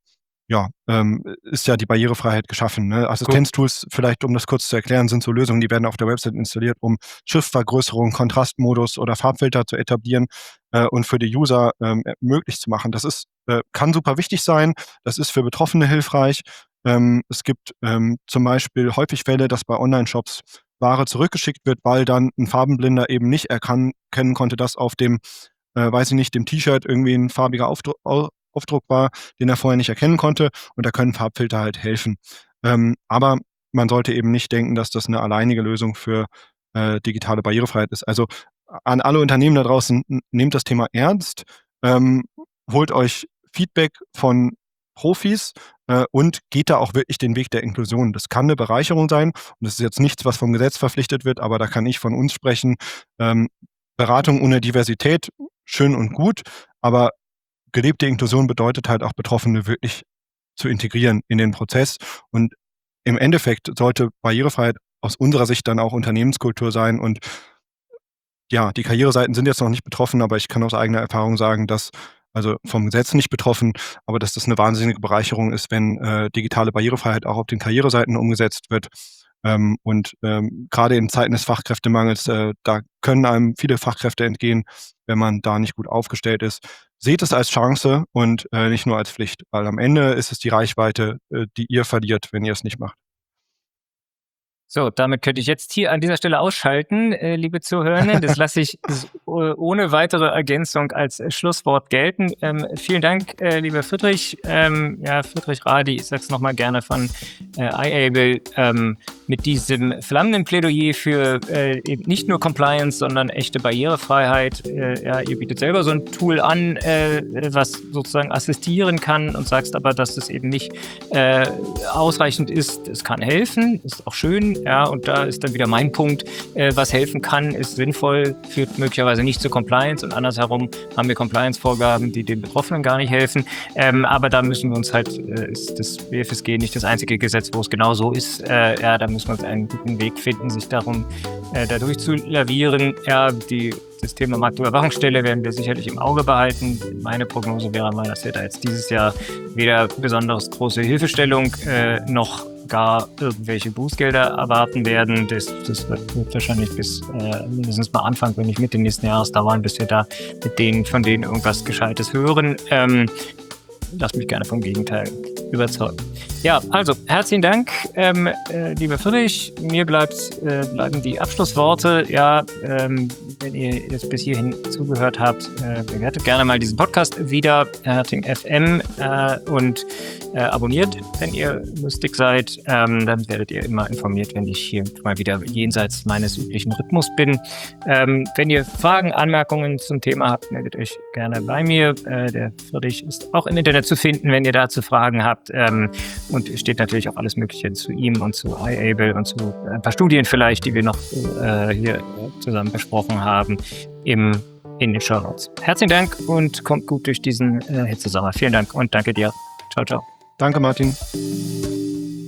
ja, ähm, ist ja die Barrierefreiheit geschaffen, ne? Gut. Assistenztools, vielleicht um das kurz zu erklären, sind so Lösungen, die werden auf der Website installiert, um Schriftvergrößerung, Kontrastmodus oder Farbfilter zu etablieren, äh, und für die User, ähm, möglich zu machen. Das ist äh, kann super wichtig sein. Das ist für Betroffene hilfreich. Ähm, es gibt, ähm, zum Beispiel häufig Fälle, dass bei Onlineshops Ware zurückgeschickt wird, weil dann 'n Farbenblinder eben nicht erkan kennen konnte, dass auf dem, äh, weiß ich nicht, dem T-Shirt irgendwie 'n farbiger Aufdru Au Aufdruck war, den er vorher nicht erkennen konnte, und da können Farbfilter halt helfen. Ähm, aber man sollte eben nicht denken, dass das 'ne alleinige Lösung für, äh, digitale Barrierefreiheit ist. Also, an alle Unternehmen da draußen, n nehmt das Thema ernst, ähm, holt euch Feedback von Profis, äh, und geht da auch wirklich den Weg der Inklusion. Das kann 'ne Bereicherung sein und das ist jetzt nichts, was vom Gesetz verpflichtet wird, aber da kann ich von uns sprechen. Ähm, Beratung ohne Diversität, schön und gut, aber gelebte Inklusion bedeutet halt auch, Betroffene wirklich zu integrieren in den Prozess. Und im Endeffekt sollte Barrierefreiheit aus unserer Sicht dann auch Unternehmenskultur sein und ja, die Karriereseiten sind jetzt noch nicht betroffen, aber ich kann aus eigener Erfahrung sagen, dass also vom Gesetz nicht betroffen, aber dass das 'ne wahnsinnige Bereicherung ist, wenn, äh, digitale Barrierefreiheit auch auf den Karriereseiten umgesetzt wird. Ähm, und, ähm, grade in Zeiten des Fachkräftemangels, äh, da können einem viele Fachkräfte entgehen, wenn man da nicht gut aufgestellt ist. Seht es als Chance und, äh, nicht nur als Pflicht, weil am Ende ist es die Reichweite, äh, die ihr verliert, wenn ihr es nicht macht. So, damit könnte ich jetzt hier an dieser Stelle ausschalten, äh, liebe Zuhörenden. Das lasse ich s o ohne weitere Ergänzung als Schlusswort gelten. Ähm, vielen Dank, äh, lieber Friedrich. Ähm, ja, Friedrich Radi, ich sage es noch mal gerne von, äh, iAble, ähm, mit diesem flammenden Plädoyer für, äh, eben nicht nur Compliance, sondern echte Barrierefreiheit. Äh, ja, ihr bietet selber so 'n Tool an, äh, was sozusagen assistieren kann und sagst aber, dass es eben nicht, äh, ausreichend ist. Es kann helfen, ist auch schön, ja, und da ist dann wieder mein Punkt, äh, was helfen kann, ist sinnvoll, führt möglicherweise nicht zur Compliance und andersherum haben wir Compliance-Vorgaben, die den Betroffenen gar nicht helfen. Ähm, aber da müssen wir uns halt äh, ist das B F S G nicht das einzige Gesetz, wo es genau so ist. Äh, ja, da müssen wir uns einen guten Weg finden, sich darum, äh, da durchzulavieren. Ja, die das Thema Marktüberwachungsstelle werden wir sicherlich im Auge behalten. Meine Prognose wäre mal, dass wir da jetzt dieses Jahr weder besonders große Hilfestellung, äh, noch gar irgendwelche Bußgelder erwarten werden. Das das wird wird wahrscheinlich bis, äh, mindestens mal Anfang, wenn nicht Mitte nächsten Jahres dauern, bis wir da mit denen von denen irgendwas Gescheites hören. Ähm, lasse mich gerne vom Gegenteil überzeugen. Ja, also herzlichen Dank, ähm, äh, lieber Friedrich. Mir bleibt äh, bleiben die Abschlussworte. Ja, ähm, wenn ihr jetzt bis hierhin zugehört habt, äh, bewertet gerne mal diesen Podcast wieder, Herting F M, äh, und, äh, abonniert, wenn ihr lustig seid. Ähm, dann werdet ihr immer informiert, wenn ich hier mal wieder jenseits meines üblichen Rhythmus bin. Ähm, wenn ihr Fragen, Anmerkungen zum Thema habt, meldet euch gerne bei mir. Äh, der Friedrich ist auch im Internet zu finden, wenn ihr dazu Fragen habt. Ähm, und es steht natürlich auch alles Mögliche zu ihm und zu iAble und zu ein paar Studien vielleicht, die wir noch äh, hier zusammen besprochen haben, im, in den Shownotes. Herzlichen Dank und kommt gut durch diesen äh, Hitzesommer. Vielen Dank und danke dir. Ciao, ciao. Danke, Martin.